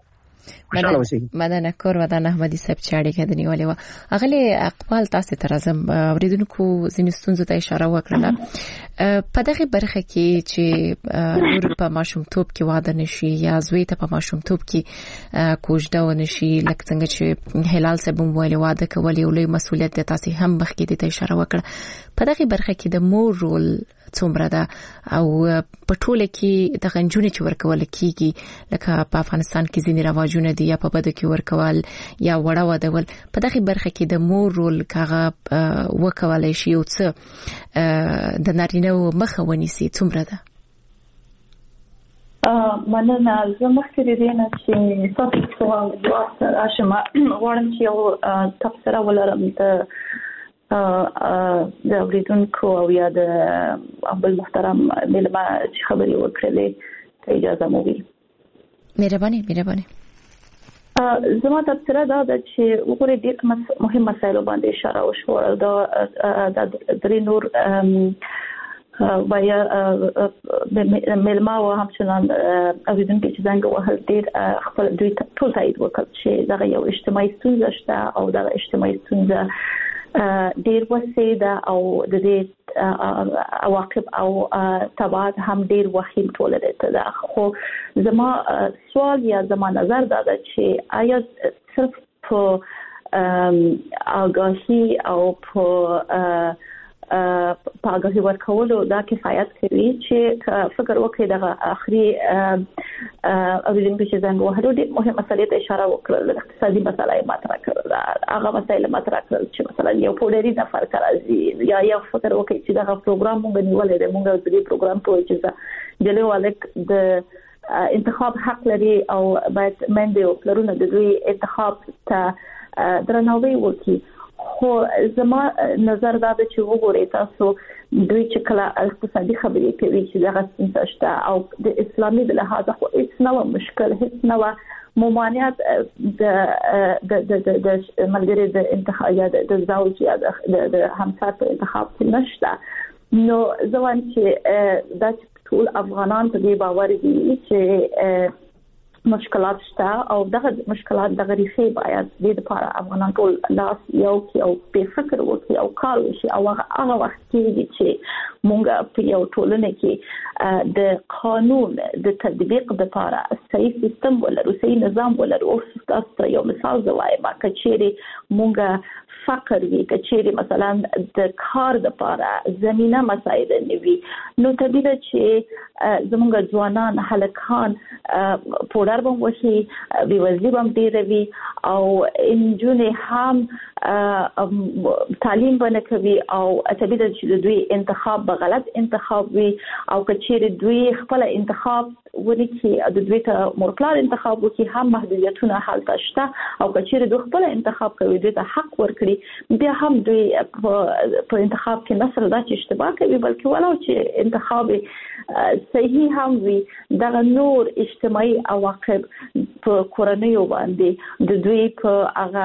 مننه کور ودان احمدي صاحب چې اړیکه د نیولې و اغلی اقبال تاسو ته راځم اوریدونکو زینستونزو ته اشاره وکړه په دغه برخه کې چې نور په ماشومتوب کې واده نشي یا زوی ته په ماشومتوب کې کوژده ونشي لکه څنګه چې هلال صاحب ویلي واده کول یو لوی مسؤلیت دی تاسو هم مخکې ته اشاره وکړه په دغه برخه کې د مور رول څومره ده او په ټوله کې د غنجونې چې ورکول کیږي لکه په افغانستان کې ځینې رواجونه دي یا په بده کې ورکول یا وړه ودول په دغه برخه کې د مور رول کاغه وکولای شي او څه د نارینه مخه ونیسي څومره ده مننه زه مخکې دې نه چې تاسو سوال جواب راشم غواړم چې یو تفسیر ولرم ته د اوریدونکو او یا د ابل محترم ملما چې خبري وکړلې ته اجازه مو وي مهرباني زما تفسیر دا د چې وګورئ د مهم مسایلو باندې اشاره وشو د درې نور ویا ملما او همچنان اوریدونکو چې څنګه وهل ډیر خپل دوی ټول تایید وکړ چې دا یو اجتماعي ستونزه شته او دا اجتماعي ستونزه ډیر وسیده او د دې عواقب او تبعات هم ډیر وخیم ټولرته ده خو زما سوال یا زما نظر دا ده چې آیا صرف په آگاهی او په آگاهی ورکولو دا کفایت کوي چې فکر وکړي د اخري اوریدونکو چې څنګه وهلو د مهمه مسلې ته اشاره وکړه اقتصادي مسایل مطرح کړل هغه مسایل مطرح کړل چې مثلا یو پوډری د فرق راځي یا فکر وکړي چې دا پروګرام موږ نیولې ده موږ د دې پروګرام په وجه د لیوالک د انتخاب حق لري او باید منډه پلرونه د دوی انتخاب ته درناوی وکړي خو زما نظر دا ده چې وګورئ تاسو دوی چې کله اقتصادي خبرې کوي چې دغه څه شته او د اسلامي د لحاظه خو هیڅ نه مشکل هیڅ نه ممانعت د ملګری د انتخاب یا د زوج یا د همسر په انتخاب کې نشته نو ځوان چې د ټول افغانان په دې باور دي چې مشکلات شته او دغه مشکلات دغه ریښې باید د لپاره افغانان ټول لاس یو کې او په فکر وکړي او کار وشي او هغه وخت کې چې مونږ په یو ټولنه کې د قانون د تطبیق لپاره صحیح سیستم ولرو صحیح نظام ولرو او تاسو یو مثال زوایم کچېری مونږ فقر وی کچېری مثلا د کار لپاره زمينه مسایل نیوي نو طبيعي چې زمونږ ځوانان هلکان پوډر بم وشي بیوزلی بم ډیروي او انجونې هم تعلیم باندې کوي او طبيعي چې دوی انتخاب غلط انتخاب وي او کچېری دوی خپل انتخاب ونکي د دوی ته مورکلار انتخاب وکي هم محدودیتونه حالت شته او کچېری دوی خپل انتخاب کوي دوی ته حق ورکړي بیا هم دوی په انتخاب کې نسل دا چې اشتباه کوي بلکې ولو چې انتخاب صحیح هم وي دا نور اجتماعي عواقب په کورنۍ باندې د دوی په هغه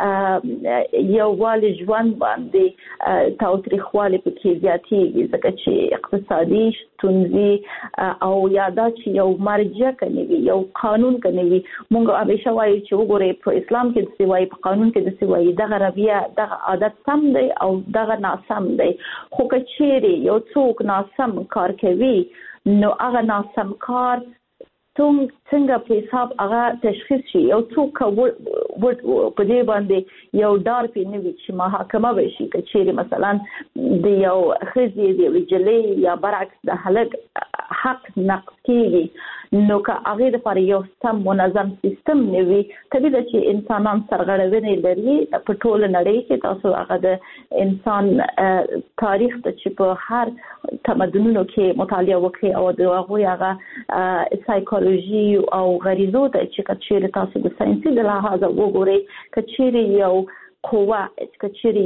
یو والي ژوند باندې تاوتریخوالی پکې زیاتېږي ځکه چې اقتصادي ستونزې او یاده چې یو مرجع کوي یو قانون کوي موږ همیشه وایو چې وګورئ په اسلام کې د سوای په قانون کې د سوای دغه رویه دغه عادت سم دی او دغه ناسم دی خو کچېری یو څوک ناسم کار کوي نو هغه ناسم کار څنګه په حساب هغه تشخیص شي یو څوک په دې باندې یو ډار پینوي چې محاکمه وشي کچېری مثلا د یو خزي د وجلې یا برعکس د هلک حق نقض کیږي نو که هغه لپاره یو سم منظم سیستم نوي طبيعي چې انسانان سرغړونې لري په ټول نړۍ کې تاسو هغه د انسان تاریخ ته چې په هر تمدنونو کې مطالعه وکړي او د هغه سایکولوژي او غریزو ته چې کچېری تاسو د ساينسي د لحاظ وګورئ کچېری یو قوه کچېری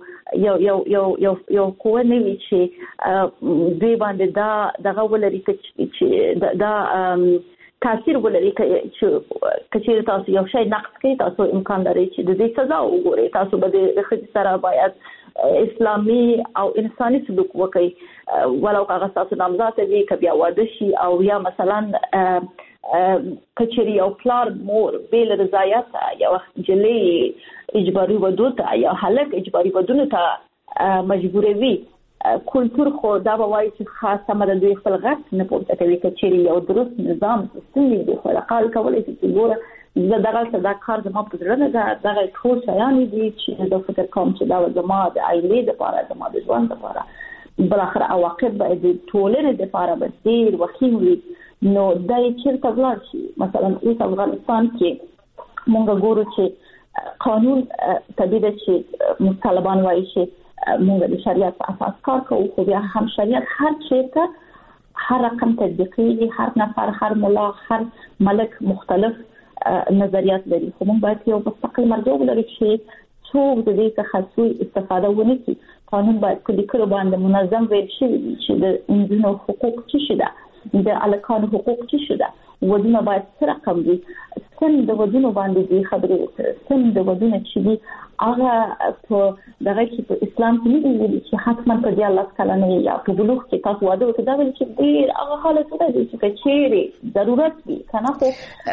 یو قوه نوي چې دوی باندې دغه ولري چې دا تاثیر ولري چې کچېری تاسو یو شی نقص کوي تاسو امکان لري چې د دې سزا وګورئ تاسو به د خځې سره باید اسلامي او انساني سلوک وکړي ولو هغه تاسو نامزاد وي کبي واده شي او یا مثلا کچېری او پلار مور بیل رضایت یا جلې اجباري ودو ته یا هلک اجباري ودونه ته مجبوروي کلچر خو دا به وایي چې خاصه مده دوی خپل غږ نه پورته کوي کچېری یو درست نظام سیستم دی خو لقال کولای شي چې ګوره زه دغه کار زما په ځړه نه دغه ټول شیان دي چې د فکر کوم چې دا زما د عائلې لپاره زما د ژوند لپاره بل اخر عواقب به د ټولنې لپاره به ډیر وخیم وي نو دای چیرته ولاړ شي مثلا اوس افغانستان کې مونږ ګورو چې قانون طبيعي چې طالبان وایي چې مونږ د شریعت په اساس کار کوو خو بیا هم شریعت هر چیرته هر رقم تطبیقي هر نفر هر ملا هر ملک مختلف نظریات لري خو مونږ باید یو مستقل مرجع ولرو چې څوک د دې څخه سوء استفاده ونه کړي قانون باید کلی کړو باندې منظم ویل شي چې د انسانو حقوق څه ده د الکانو حقوق څه ده ودونه باید سره کم دي څنګه د ودونو باندې دي خبرې وکړي څنګه د ودونه چې دي هغه په دغه کې په اسلام کې نه دي چې حتما په دې الله تعالی نه یا په بلوغ کې تاسو واده وکړئ دا ویل چې ډیر هغه حالت دی چې کچېری ضرورت دي کنه خو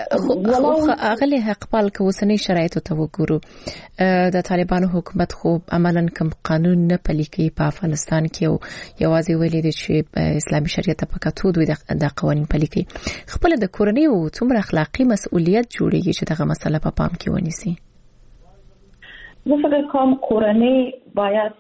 اغلی حق پال کو وسنی شرایط ته وګورو د طالبانو حکومت خو عملاً کوم قانون نه پلي کوي په افغانستان کې او یوازې ویلي دي چې اسلامي شریعت په کتو دوی د قوانين پلي کوي خپل د کورنۍ او څومره اخلاقی مسؤلیت جوړیږي چې دغه مسله په پام کې ونیسي زه فکر کوم کورنۍ باید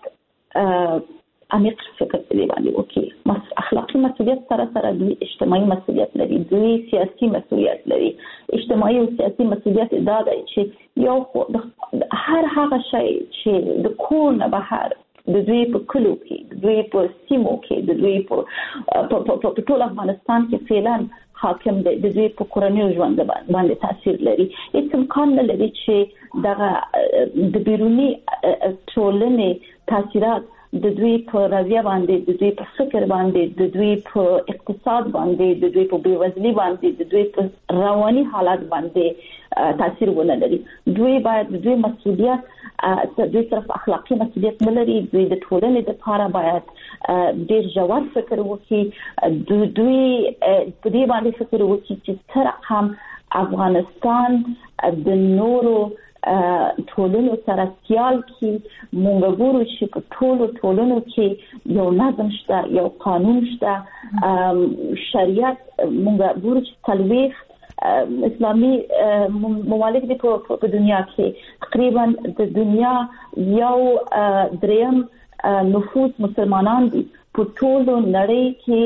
عمیق فکر کوي باندې وکړي اخلاقی مسؤلیت سره د اجتماعي مسؤلیت لري دوی سیاسي مسؤلیت لري اجتماعي او سیاسي مسؤلیت دا دی چې یو هر هغه شی چې د کور نه بهر د دوی په کلو کې د دوی په سیمو کې د دوی په ټول افغانستان کې فعلا حاکم دی د دوی په کورنۍ ژوند باندې تاثیر لري هیڅ امکان نه لري چې دغه د بیرونی ټولنې تاثیرات د دوی په رویه باندې د دوی په فکر باندې د دوی په اقتصاد باندې د دوی په بیوزلي باندې د دوی په رواني حالات باندې تاثیر ونه لري دوی باید د دوی مسؤلیت دوی صرف اخلاقی مسؤلیت نه لري دوی د ټولنې لپاره باید ډیر ژور فکر وکړي دوی په دې باندې فکر وکړي چې تر هم افغانستان د نورو ټولنو سره سیال کی مونږ ګورو چې په ټولنو کې یو نظم شته، یو قانون شته، شریعت مونږ ګورو چې تلويخ اسلامي ممالک دي په دنیا کې تقریبا د دنیا یو دریم نفوذ مسلمانان دي په ټولو نړۍ کې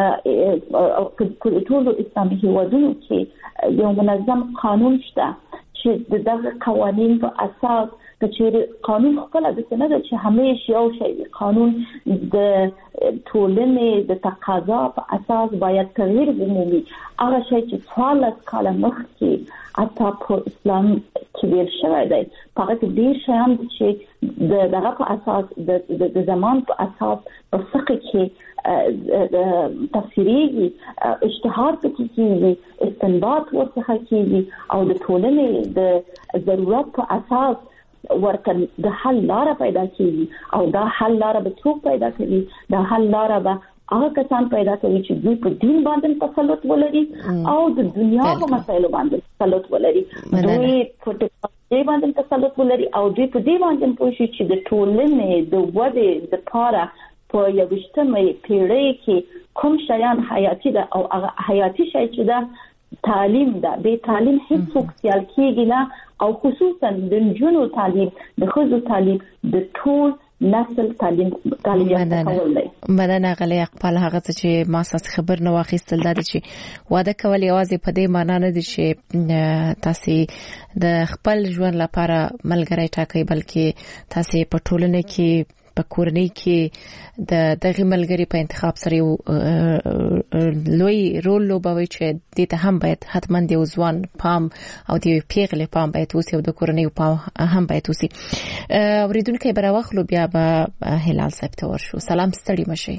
په ټولو اسلامي هیوادونو کې یو منظم قانون شته چې دغه قوانين په اساس چې قانون خپل د سند چې همیشه یو شی قانون د ټولنې د تقاضا په اساس باید تغییر ومومي. هغه شی چې 14 کال مخکې اته په اسلام کې ویل شوی دی هغه ډیر شیان چې دغه په اساس د زمان په اساس په فقه کې تفسیری اجتهاد کیږي، استنباط ورڅخه کیږي او د ټولنې د ضرورت په اساس ورته د حل لار پیدا کیږي او دا حل لار به څوک پیدا کوي؟ دا حل لار به هغه کسان پیدا کوي چې دوی په دین باندې تسلط ولري او د دنیا په مسایلو باندې تسلط ولري، دوی په دې باندې تسلط ولري او دوی په دې باندې پوښي چې د ټولنې د ودې لپاره په یوشتمه پیړۍ کې کوم شیان حیاتي ده او حیاتي شی چې ده تعلیم ده. به تعلیم هیڅ څوک سیال کېږي نه او خصوصا د نجونو تعلیم، د ښځو تعلیم، د ټول نسل تعلیم کول دی. مننه غلې اقبال. هغه چې ما ساس خبر نه واخیستل دا چې واده کول یوازې په دې معنی نه دي چې تاسو د خپل ژوند لپاره ملګری ټاکئ، بلکې تاسو په ټولنه کې په کورنۍ کې د دغه ملګری په انتخاب سره یو لوی رول لوبوي چې د ته هم باید حتما د ځوان پام او د پیغلې پام باید اوسي او د کورنۍ پام هم باید اوسي. اوریدونکو به راوخلو بیا به هلال صاحب ته ورشو. سلام، ستړي مشي.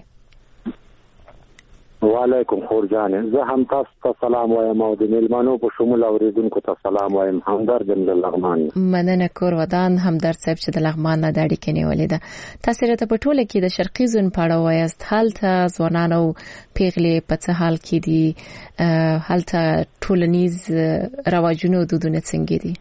وعلیکم خور جان، زه هم تاسو ته سلام وایم او د میلمانو په شمول اوریدونکو ته سلام وایم. همدرد د لغمان. مننه کور ودان همدرد صاحب چې د لغمان نه د اړیکې نیولې ده. تاسو راته په ټوله کې د شرقي زون پاړه وایست، حالت ځوانانو پیغلې په څه حال کې دي؟ حالت ټولنیز رواجونو دودونه څنګه دي؟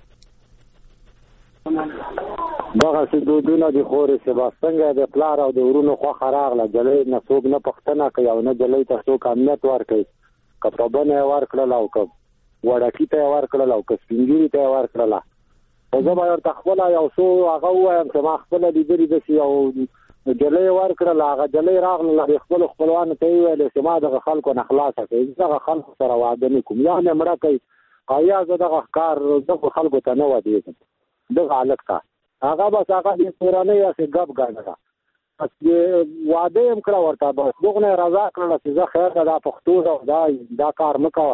دغه دودونه د خورې سباستنګ د پلار او د ورونو خو خراغله جلې نه څوک نه پښتنه کوي او نه جلې ته څوک امنیت ورکړي. کتابونه ورکړل او وړاکی ته ورکړل او سپینګری ته ورکړل. او زه به ورته خپل یو څو هغه وایم چې ما خپل لیدلې د سی او جلې ورکړل. هغه جلې راغله د خپلوان ته ویل چې ما دغه خلکو نه خلاصه کړي، دغه خلکو سره وعده نکوم یا نه مړه کوي آیا زه دغه کار دغه خلکو ته نه ودی دغه الګ تا هغه بس هغه د پرانه یا څه غب غاڼه بس وعده هم کړ ورته بس دغه نه رضا کړل چې زه خیر دا پښتو دا کار مکو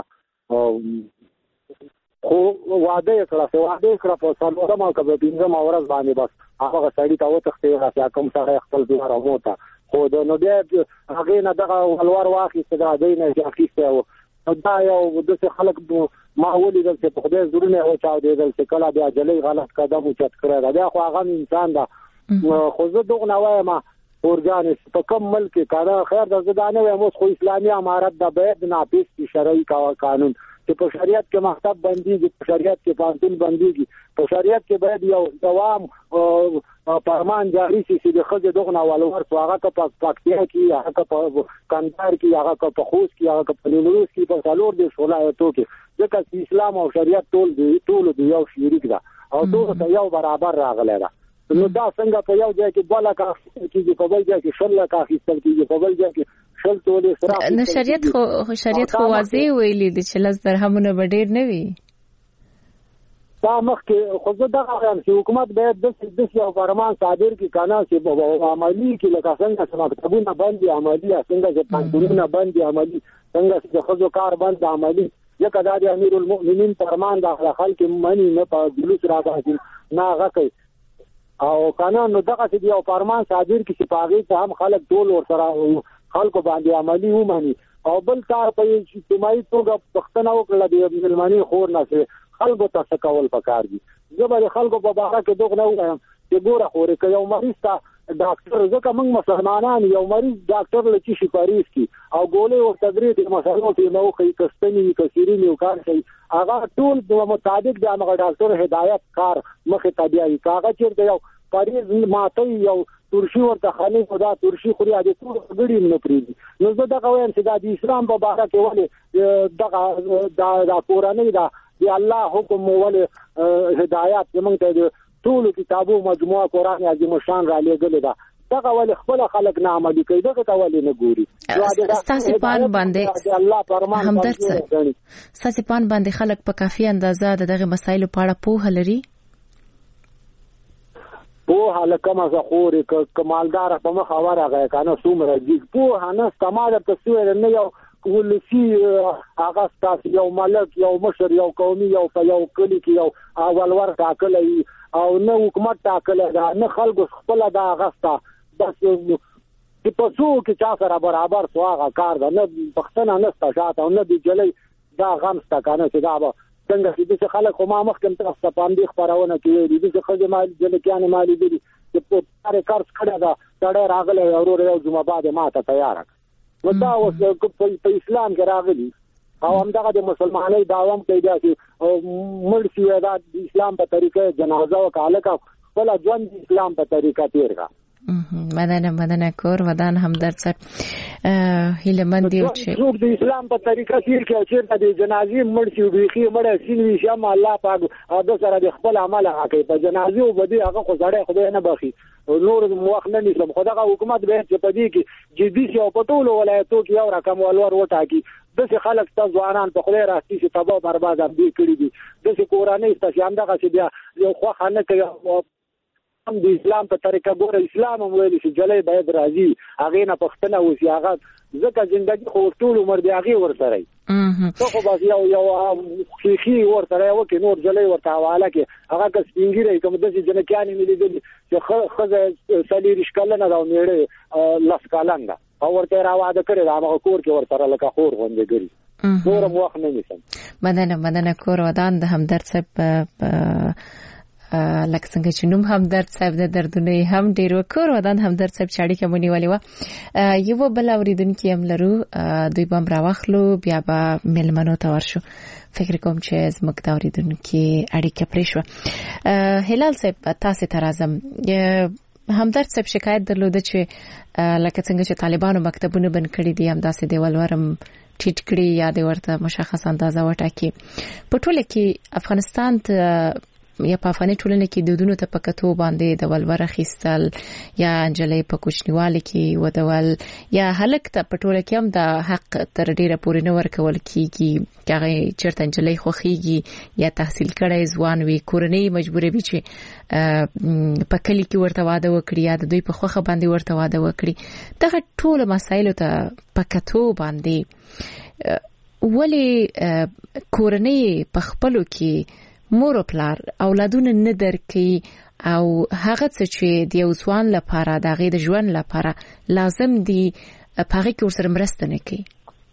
خو وعده کړ په څلورم او په پنځم ورځ باندې بس هغه سړی ته وتښتې چې کوم سره خپل ځوار موته خو د نو بیا هغه نه دغه ولور واخیست دا دینه چې اخیسته دا یو د خلک ما ولیدل چې په خدای زړونه او چاو دیدل چې کله بیا جلې غلط قدم اوچت کړی دا خو هغه انسان دا خو زه دغه نه وایم اورګان په کوم ملک کاره خیر د زدانه وایم خو اسلامي امارت د باید ناپیس کی شرعي قانون چې په شریعت کې مکتب بنديږي، په شریعت کې پانتون بنديږي، په شریعت کې باید یو دوام فرمان جاری شي چې د خځې دغه نوالور هغه په پاکستان کې هغه په کندهار کې هغه په خوست کې هغه په نیمروز کې په څلور د ولایتونو کې ځکه چې اسلام او شریعت ټول د یو شریک ده او ټول ته یو برابر راغلی ده. نو دا څنګه په یو ځای کې بل کا کېږي، په بل ځای کې شل کا اخیستل کېږي، په بل ځای کې شل تولې سره نه. شریعت خو واضح ویلي دي چې لږ درهمونه به ډیر نه وي. دا مخکې خو زه دغه وایم چې حکومت باید د یو فرمان صادر کړي کنه چې عملی کې لکه څنګه چې مکتبونه باندې عملی، څنګه چې پانتونونه باندې عملی، څنګه چې خزو کار باندې عملی. ځکه دا د امیر المؤمنین فرمان د خلک منی نه په جلوس راځي نه غکې او قانون نو دغه چې یو فرمان صادر کړي چې پاغي ته هم خلک ټول ور سره خلکو باندې عملی ومني او بل کار په اجتماعي توګه پښتنه وکړه د ملمني خور نه خلکو ته کول پکار دي. زه به خلکو په باره کې دغه نه وایم چې ګوره خورې که یو مریض ته ډاکټر ځکه موږ مسلمانان یو مریض ډاکټر لچې شفاریس کی او ګولې او تدریس د مسلو په نو کې کستنی کثیرین یو کار کوي هغه ټول د مطابق د هغه ډاکټر هدایت کار مخه تابعي کاغه چیرته یو مریض ماته یو ترشي ورته خالي خدا ترشي خوري د ټول غړي نه پریږي نو زه دا وایم چې د اسلام په اړه کې ولې دا قرآني دا دی الله حکم ولې هدایت زمونږ ته ټول کتابو مجموعه قرآن عظیم شان را لېږل دا دغه ولې خپل خلک نه عملي کوي دغه ولې نه ګوري ستاسو پان باندې الله فرمان همدرد ستاسو پان باندې خلک په کافي اندازه دغه مسایلو په اړه پوهه لري په هلکه ما زخوري کمالدار په مخ اورغه کنه څومره دي په نه استعمال تاسو نه یو ولسی هغه تاسو یو ملک یو مشر یو قومي یو په یو کلی کې یو اولور ټاکل او نه حکومت ټاکل دا نه خلکو خپل دا غستا بس چې په څو کې چا سره برابر سواغه کار ده نه پښتنه نه ستاشاته نه دی جلې دا غم ستا کنه چې دا څنګه چې خلک ما مخکې تاسو په باندې خبرونه کوي دي چې خځه مال جلکیان مالي دي چې په کار کړه دا ډېر راغله اورور یو جمعه بعد ما ته تیار نو دا اوس په اسلام کې راغلي او همدغه د مسلمانۍ داوام کوي چې مرشي دا اسلام په طریقه جنازه وکاله کا خپل ژوند اسلام په طریقه تیر کا مدنه کور ودان همدرد صاحب هیلمن دی چې د اسلام په طریقه تیر کې چې د جنازې مرشي ویخي مړه سینوي شم الله پاک د سره د خپل عمل کوي په جنازې او بده هغه خو زړه خدای نه بخي نور موخ نه نسم خدای حکومت به چې پدې کې جدي شي او په ټول ولایتو کې یو رقم ولور وټاکي د خلک ته ځوانان په خله راستي چې تباہ برباد هم دي کړی دي د کورانه استشام دغه چې بیا یو خو خانه کوي هم د اسلام په طریقه ګوره اسلام هم ویل چې جلې باید راځي هغه نه پښتنه وسی هغه ځکه ژوندۍ خو ټول عمر دی هغه ورسره ته خو بس یو خيخي ورسره وکي نور جلې ورته حواله کې هغه کس سپینګری کوم د جنکیانې ملي دي چې خزه سلی رشکل نه راو میړه لاس کالنګ او ورته راواده کړی دا هغه کور کې ورسره لکه خور غونډه ګری نور موخ نه نیسم مدنه کور ودان د همدرد صاحب لکه څنګه چې نوم همدرد صاحب د دردونه هم ډیرو کور ودان همدرد صاحب چاړي کومونی ولې و یو بل اوریدونکو هم لرو دوی بم راوخلو بیا به ملمنو ته ورشو فکر کوم چې زموږ د اوریدونکو اړیکه پرې شو هلال صاحب تاسو ته راځم همدرد صاحب شکایت درلوده چې لکه څنګه چې طالبانو مکتبونه بند کړي دي هم داسې دیوالورم ټیټ کړي یا د ورته مشخص اندازه وټاکي په ټوله کې افغانستان ته یا په افغاني ټولنه کې دودونو ته پکتو باندې د ولور خيستل یا انجلې په کوچنیوالي کې ودول یا هلک ته په ټوله کې هم د حق تر ډیره پورې نه ورکول کیږي هغه چرته انجلې خوخيږي یا تحصیل کړي ځوان وي کورنۍ مجبورې وي چې په کلی کې ورته واده وکړي یا د دوی په خوخه باندې ورته واده وکړي دغه ټول مسایل ته پکتو باندې ولی کورنۍ په خپلو کې مور او پلار اولادونه نه درکې او هغه څه چې د یو ځوان لپاره د غیر ژوند لپاره لازم دي په هغه کې ورسره مرسته نه کوي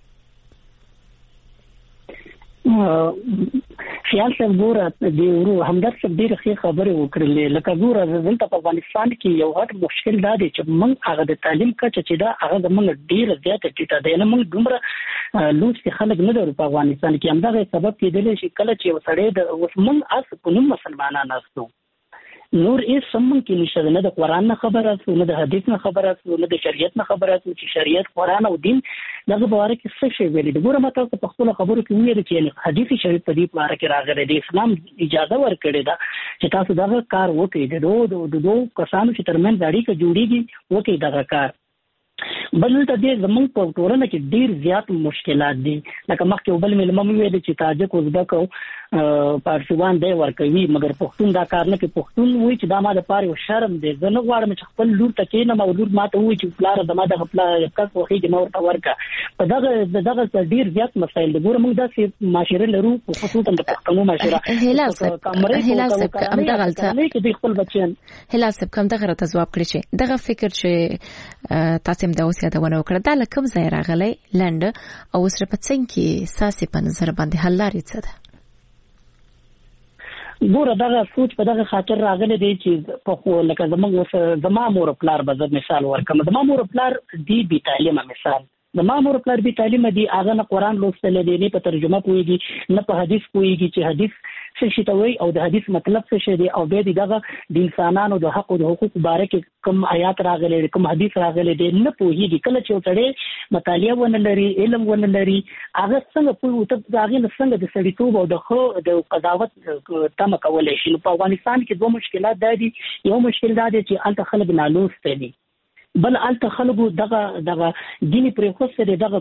خیال څنګه ګوره د ورو همدرد څخه ډېر ښه خبره وکړلې لکه ګوره دلته په افغانستان کې یو غټ مشکل دا دی چې موږ هغه د تعلیم کچه چې دا هغه د موږ ډېر زیات ټیټه دی نه موږ دومره لوڅ خلک نه درو په افغانستان کې همدغه سبب کېدل چې کله چې وسړې د وسمن اس په نوم مسلمانان اسو نور یې سمون کې نشته نه د قران نه خبره او نه د حدیث نه خبره او نه د شریعت نه خبره چې شریعت قران او دین دغه باره کې څه شی ویلي د ګوره ماته په خپل خبرو کې ویل چې حدیث شریف په دې باره کې راغلي د اسلام اجازه ورکړي دا چې تاسو دغه کار وکړئ د دوه کسانو چې ترمن اړیکه جوړیږي وکړئ دغه کار بل ته دې زمونږ په ټولنه کې ډیر زیات مشکلات دي لکه مخکې بل ملمم ویل چې تاجک ازبک او پارسیوان دی ورکوي مګر پښتون دا کار نه کوي پښتون وایي چې دا ما د پاره شرم دی زه نه غواړم چې خپل لور ته کې نه مولود ماته وایي چې پلار د ما د خپل یکاس وخی د نور ته ورکا په دغه ډیر زیات مسایل دي ګوره موږ داسې معاشره لرو خصوصا د پښتنو معاشره هلال صاحب کوم دغه چې د خپل بچیان هلال صاحب کوم دغه ته جواب کړی چې دغه فکر چې تاسو د اوسیا د ونه وکړه د لکم ځای راغلی لند او سره پڅنګ کې ساسي په نظر باندې حل لري څه ده ګوره دغه سوچ په دغه خاطر راغلی دی چې په خو لکه زما مور پلار به زه مثال ورکم. زما مور پلار دی بي تعلیمه مثال زما مور پلار بي تعلیمه دی هغه نه قرآن لوستل دی نه په ترجمه پوهیږي نه په حدیث پوهیږي چې حدیث څه شي ته وایي او د حدیث مطلب څه شي دی او به دغه د انسانانو د حق او د حقوق باره کې کوم آیات راغلي کوم حدیث راغلي دی نه پوهیږي. کله چې وړي مطالعه ونه لري علم ونه لري هغه څنګه پوهه ته هغه څنګه د سړیتوب او د خو د قضاوت تم کولای شي. په افغانستان کې دوه مشکلات دي. یو مشکل دا دی چې الته خلک نالوست دي بل الته خلکو دغه دیني پرې خوسته دغه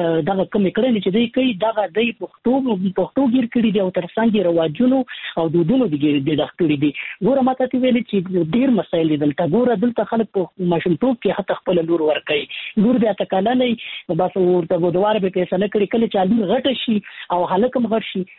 کم کړي چې دوی کوي دغه د پښتو ګیر کړي دي او ترڅنګ رواجونو او دودونو دي د کړي دي. ګوره ماته ته ویل چې ډیر مسایل دلته ګوره دلته خلک په ماشومتوب کې حتی خپل لور ورکوي. لور بیا تکاله نه بس ورته دواره به پیسې نه کړي کله چې لور غټه شي او هلکم غټ شي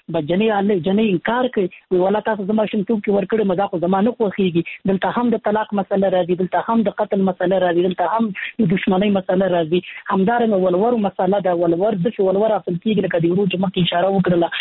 جنې انکار کوي ولا تاسو د ماشومتوب کې ورکړي مدا خو زمانه خوخيږي. دلته هم د طلاق مسله راځي دلته هم د قتل مسله راځي دلته هم د دښمنۍ مسله راځي همدارنګه ولور مسله ده. ولور د ولور اصل کېږي لکه د ورو چې مخکې اشاره وکړله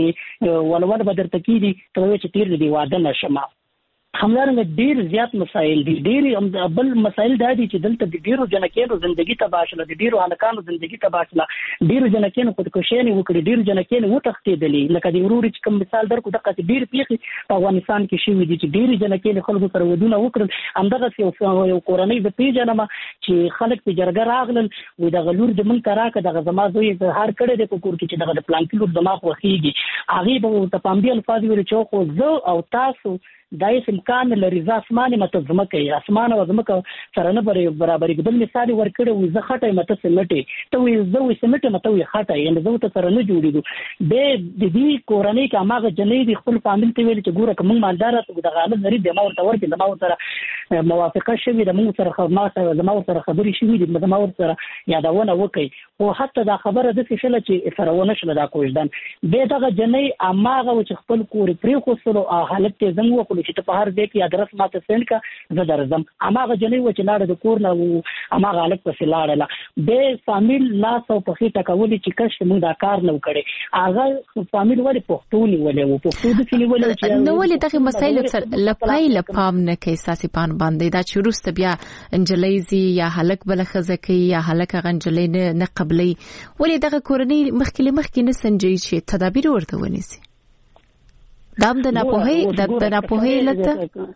چې ولور به درته کېږي ته وایي چې تیر دې واده نشم. همدارنګه ډیر زیات مسایل دي. ډیر بل مسایل دا دي چې دلته د ډیرو جنکانو ژوندۍ تباہ شوه د ډیرو هلکانو ژوندۍ تباہ شوه ډیرو جنکانو خودکشي وکړي ډیرو جنکانو وتښتېدلې لکه د وروري چې کوم مثال درکو دغه ډیر پیښې په افغانستان کې شوې دي چې ډیرو جنکانو خلکو سره ودونه وکړل. همدغه یو کورنۍ د پیژنم چې خلک په جرګه راغلل و د غلور د من کراکه دغه زما زوی هر کړه د کور کې چې دغه د پلان کې دماغ وخیږي هغه به ته پام دی الفاظ ویل چې خو زه او تاسو دایس امکان لري ځ اسمانه متزمه کوي اسمانه وزمکه سره نه برابرې بل مثال ورکړه و زه خټه مت سمټي ته وي زه وي سمټي مت وي خټه یعنی زه ته سره نه جوړېږو به د دې کورنۍ کماغه جنې د خپل فامیل ته ویل چې ګوره کوم مالدار ته د غالب لري د ما ورته ورته د ما سره موافقه شوی د موږ سره خدمات د ما سره خبري شوی د ما سره یادونه وکي او حتی دا خبره د څه شله چې سره ونه شله دا کوژدان به دغه جنې اماغه چې خپل کور پرې خو سره حالت ته زنګ وکړي چې په هر ځای کې ادرس ماته سند کا زه درځم اماغه جنې و چې لاړه د کور نه اماغه الک پسې لاړه به فامیل لاس او په خېټه کولې چې کښ موږ دا کار نه وکړي هغه فامیل ولی پښتون ولې و پښتون د کلی ولې چې نو ولې دغه مسایل لپای لپام نه کوي ساسي پان باندې دا چروست بیا انجلیزي یا هلک بلخزه کوي یا هلک غنجلې نه قبلي ولې دغه کورنۍ مخکې نه سنجي چې تدابیر ورته ونیسي دام د ناپوهۍ لته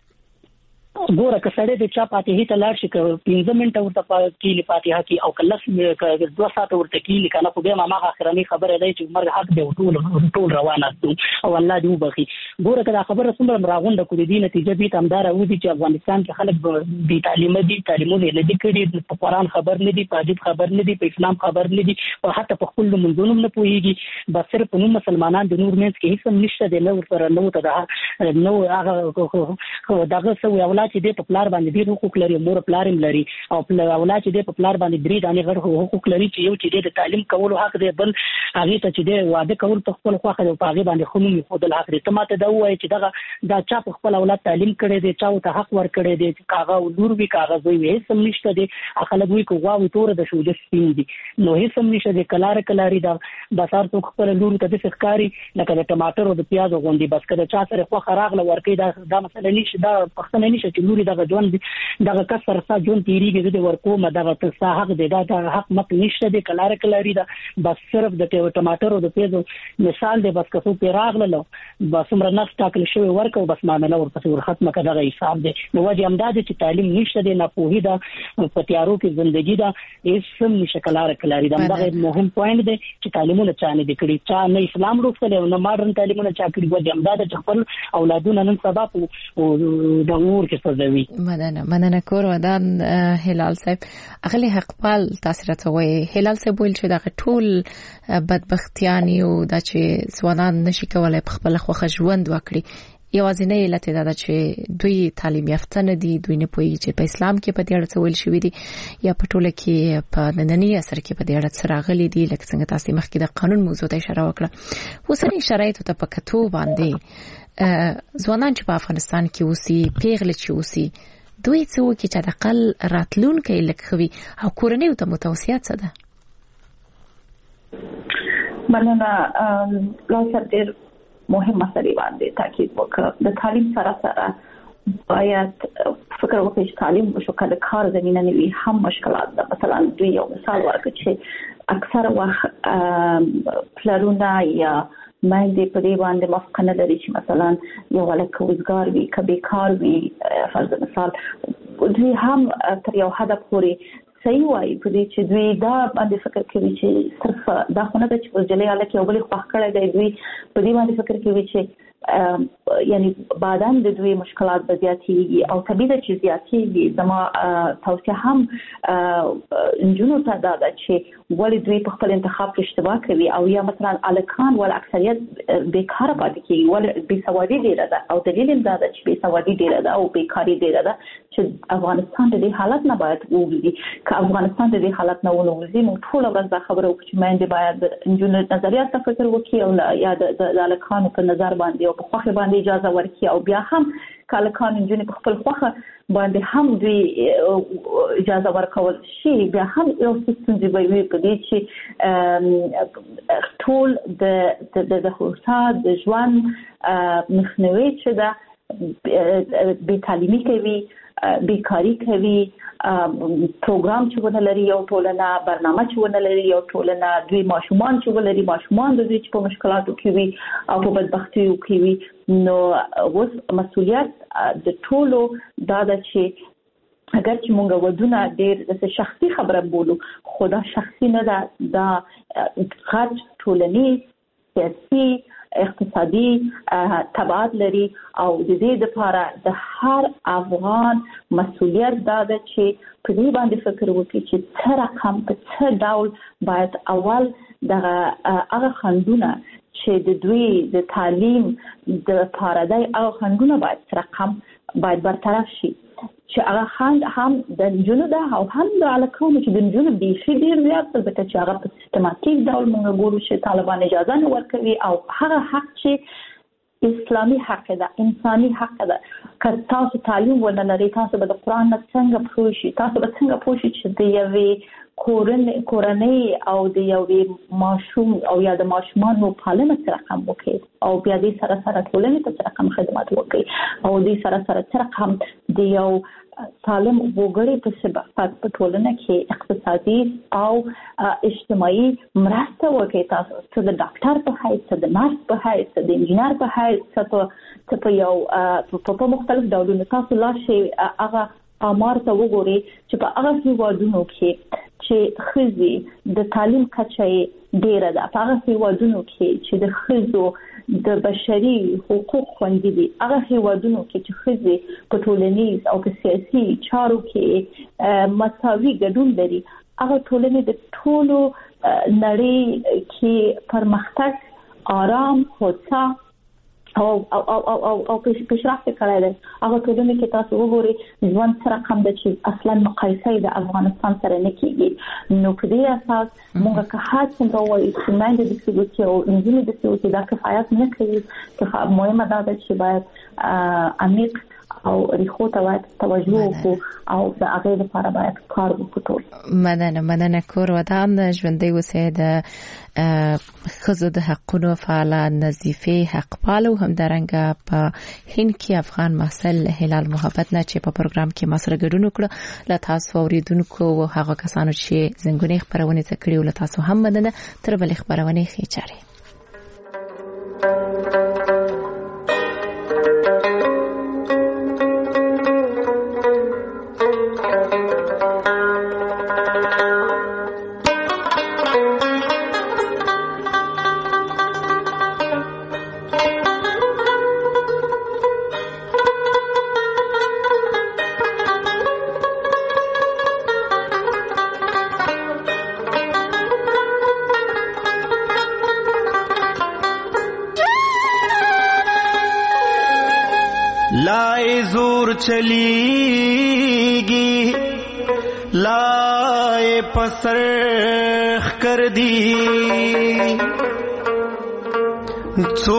ګوره که سړی د چا فاتحه ته لاړ شي که 15 منټه ورته کېلي فاتحه کې او کلس 2 ساعته ورته کېلي کنه خو بیا ما اخرنی خبره دی چې مرګ حق دی ټول روانه او الله دې وبخي. ګوره که دا خبره څومره راغونډه کړې دي نتیجه به تمدار او دي چې افغانستان کې خلک بي تعلیمه دي تعلیمونه لدی کړي په قرآن خبر نه دي په حدیث خبر نه دي په اسلام خبر نه دي او حتی په خپل منځونو نه پوهیږي بس صرف نو مسلمانان د نور مینس کې هیڅ نشته دی نو سره نو ته نو هغه دغه سو اولاد چې د پلار باندې ډېر حقوق لري مور پلارم لري او اولاد چې د پلار باندې درې دانې غړ حقوق لري چې یو چې د تعلیم کولو حق دی بل هغه ته چې د واده کول په خپل خوخه او په هغه باندې خونومي خودل حق دی. ته ماته دا وایي چې دا چا په خپل اولاد تعلیم کړي دی چا ته حق ور کړي دی چې کاغه لور وی کاغذ وی هیڅ نشته دی خلک وی کوه او تور د شوجه سپین دي نو هیڅ نشته دی کلاري دا بازار تو خپل لور ته د فکراري لکه د ټماټر او د پیاز غوندي بس کله چا سره خوخه راغله ورکې دا مسله نشي دا پښتنه نشي چې لوري دغه ژوند دغه کسر سا ژوند تیریږي د ورکومه دغه څه حق دی دا حق مت نشته دی کلاري دا بس صرف د ټماټر او د پیاز مثال دی بس کڅو پیراغله بس عمر نفس تاکل شوی ورکو بس معاملې ورپسې ور ختمه کړه حساب دی نو وجه امداد چې تعلیم نشته دی نه پوهی دا په تیارو کې ژوندۍ دا هیڅ نشه کلاري دا دغه مهم پوینټ دی چې تعلیمونه چانه دي کړي چا نه اسلام روښته نو ماډرن تعلیمونه چا کړي وجه امداد چې خپل اولادونه نن سبا او د ور کې سوځوي. مننه کور ودان هلال صاحب اغلی حقپال تاسو راته هلال صاحب ویل چې دا ټول بدبختیانی او دا چې ځوانان نشي کولای په خپل خوخه ژوند وکړي یوازینی علت دا چې دوی تعلیم یافته نه دي دوی نه پوهیږي چې په اسلام کې په دې اړه څه ویل شوی دي یا په ټوله کې په نننی عصر کې په دې اړه څه راغلي دي لکه څنګه تاسو مخکې د قانون موضوع ته اشاره وکړه اوسنی شرایط ته په کتو باندې ځوانان چې په افغانستان کې اوسي پیغله چې اوسي دوی څه وکړي چې د اقل راتلونکي لکخوي او کورنۍ ته متوسیات څه ده؟ مننه لاسر ډېر مهم مسلې باندې تاکید وکړ. د تعلیم سره سره باید فکر وکړي چې تعلیم وشو کله کار زمينه نه وي هم مشکلات ده. مثلا دوی یو مثال ورکړي چې اکثر وخت پلرونه یا مایندې په دې باندې موافقه نه لري چې مثلا یو ولک وزګار وي که بیکار وي فرض مثال دوی هم تر یو حد پورې صحیح وایي په دې چې دوی دا باندې فکر کوي چې صرف دا خو نه ده چې وزجلې الک یو بل خوښ کړی دی. دوی په دې باندې فکر کوي چې یعنی بعداً د دوی مشکلات به زیاتېږي او طبیعي ده چې زیاتېږي. زما توصیه هم نجونو ته دا ده چې ولې دوی په خپل انتخاب کې اشتباه کوي او یا مثلا الکان ول اکثریت بیکاره پاتې کیږي ولې بېسوادي ډیره ده او دلیل یې دا ده چې بېسوادي ډیره ده او بیکاري ډیره ده چې افغانستان د دې حالت نه باید ووځي. که افغانستان د دې حالت نه ونوځي موږ ټول ورځ دا خبره وکړو چې مایندې باید نجونو نظریات ته فکر وکړي او یا د الکانو په نظر باندې په خوخه باندې اجازه ورکړي او بیا هم کله کان انجونې په خپل خوخه باندې هم دوی اجازه ورکول شي بیا هم یو ستونزې به وي په دې چې ټول د هوسا د ژوند مخنیوي چې دا بې تعلیمي کوي بیکاری کوي پروګرام چې ونه لري یو ټولنه برنامه چې ونه لري یو ټولنه دوی ماشومان چې ولري ماشومان د دوی چې په مشکلاتو کې وي او په بدبختیو کې وي نو اوس مسؤلیت د ټولو دا ده چې اگر چې مونږ ودونه ډېر د شخصي خبره بولو خو دا شخصي نه ده دا غټ ټولنیز سیاسي اقتصادي تبعات لري او د دې لپاره د هر افغان مسؤلیت دا ده چې په دې باندې فکر وکړي چې څه رقم په څه ډول باید اول دغه هغه خنډونه چې د دوی د تعلیم د لپاره دی هغه خنډونه باید څه رقم باید برطرف شي چې هغه خنډ هم د نجونو ده او هم د الکانو چې د نجونو بیخي ډېر زیات البته چې هغه په سیستماتیک ډول موږ ګورو چې طالبان اجازه نه ورکوي او هغه حق چې اسلامي حق ده انساني حق ده که تاسو تعلیم ونه لرئ تاسو به د قرآن نه څنګه پوه شئ تاسو به څنګه پوه شئ چې د یوې کورنۍ او د یوې ماشوم او یا د ماشومانو پالنه څه رقم وکړي او بیا دې سره سره ټولنې ته څه رقم خدمات وکړي او دې سره سره څه رقم د یو سالم وګړي په صفات په ټولنه کې اقتصادي او اجتماعي مرسته وکړي تاسو څه د ډاکټر په حیث څه د نرس په حیث څه د انجینر په حیث څه په یو په مختلف ډولونو تاسو لا شي هغه امر ته وګورئ چې په هغه هیوادونو کې چې ښځې د تعلیم کچه ډیره ده په هغه هیوادونو کې چې د ښځو د بشري حقوق خوندي دي هغه هیوادونو کې چې ښځې په ټولنیز او په سیاسي چارو کې مساوي ګډون لري هغه ټولنې د ټولو نړۍ کې پرمختګ آرام هوسا او پیشرفت کړی دی هغه ټولنې کې تاسو وګورئ ژوند سره کم ده چې اصلا مقایسه د افغانستان سره نه کېږي نو په دې اساس موږ که هر څنګه وایو چې مایندې د سیوچي او انجینې د سیوچي دا کفایت نه کوي که مهمه دا ده چې باید عمیق او ریخو ته باید توجه وکړو او د هغې لپاره باید کار وکړو. مننه کور ودان ژوندۍ اوسئ د ښځو د حقونو فعاله نظیفې حق پالو همدارنګه په هند کې افغان محصل هلال محبت نه چې په پروګرام کې مسره ګډون وکړه له تاسو اوریدونکو او هغه کسانو چې زنګونې خبرونه تکړیو له تاسو هم مننه تر بل خبرونه خېچاري. لائے زور چلیگی لائے پسرخ کر دی څو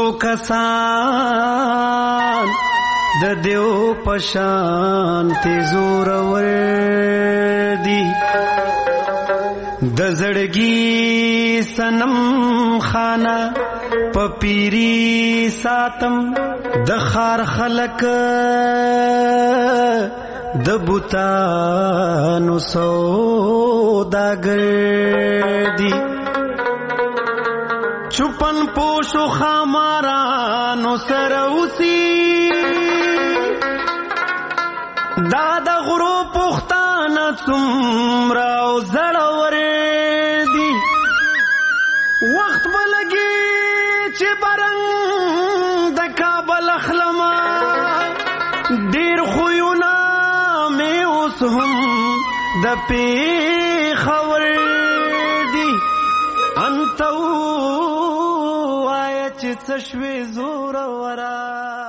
کسان د دیو پشان ته زور ور دی د زړګي سنم خانه پپیری ساتم د خار خلق د بوتانو سوداګر دی چپن پوشو خامارانو سره اوسي دا د غرو پختانه څومره زړور دي وخت بلګي چې برنګ د کابل خلما ډیر خوونه مې اوس هم د پیښور دي انت وای چې څه شوي زور ورا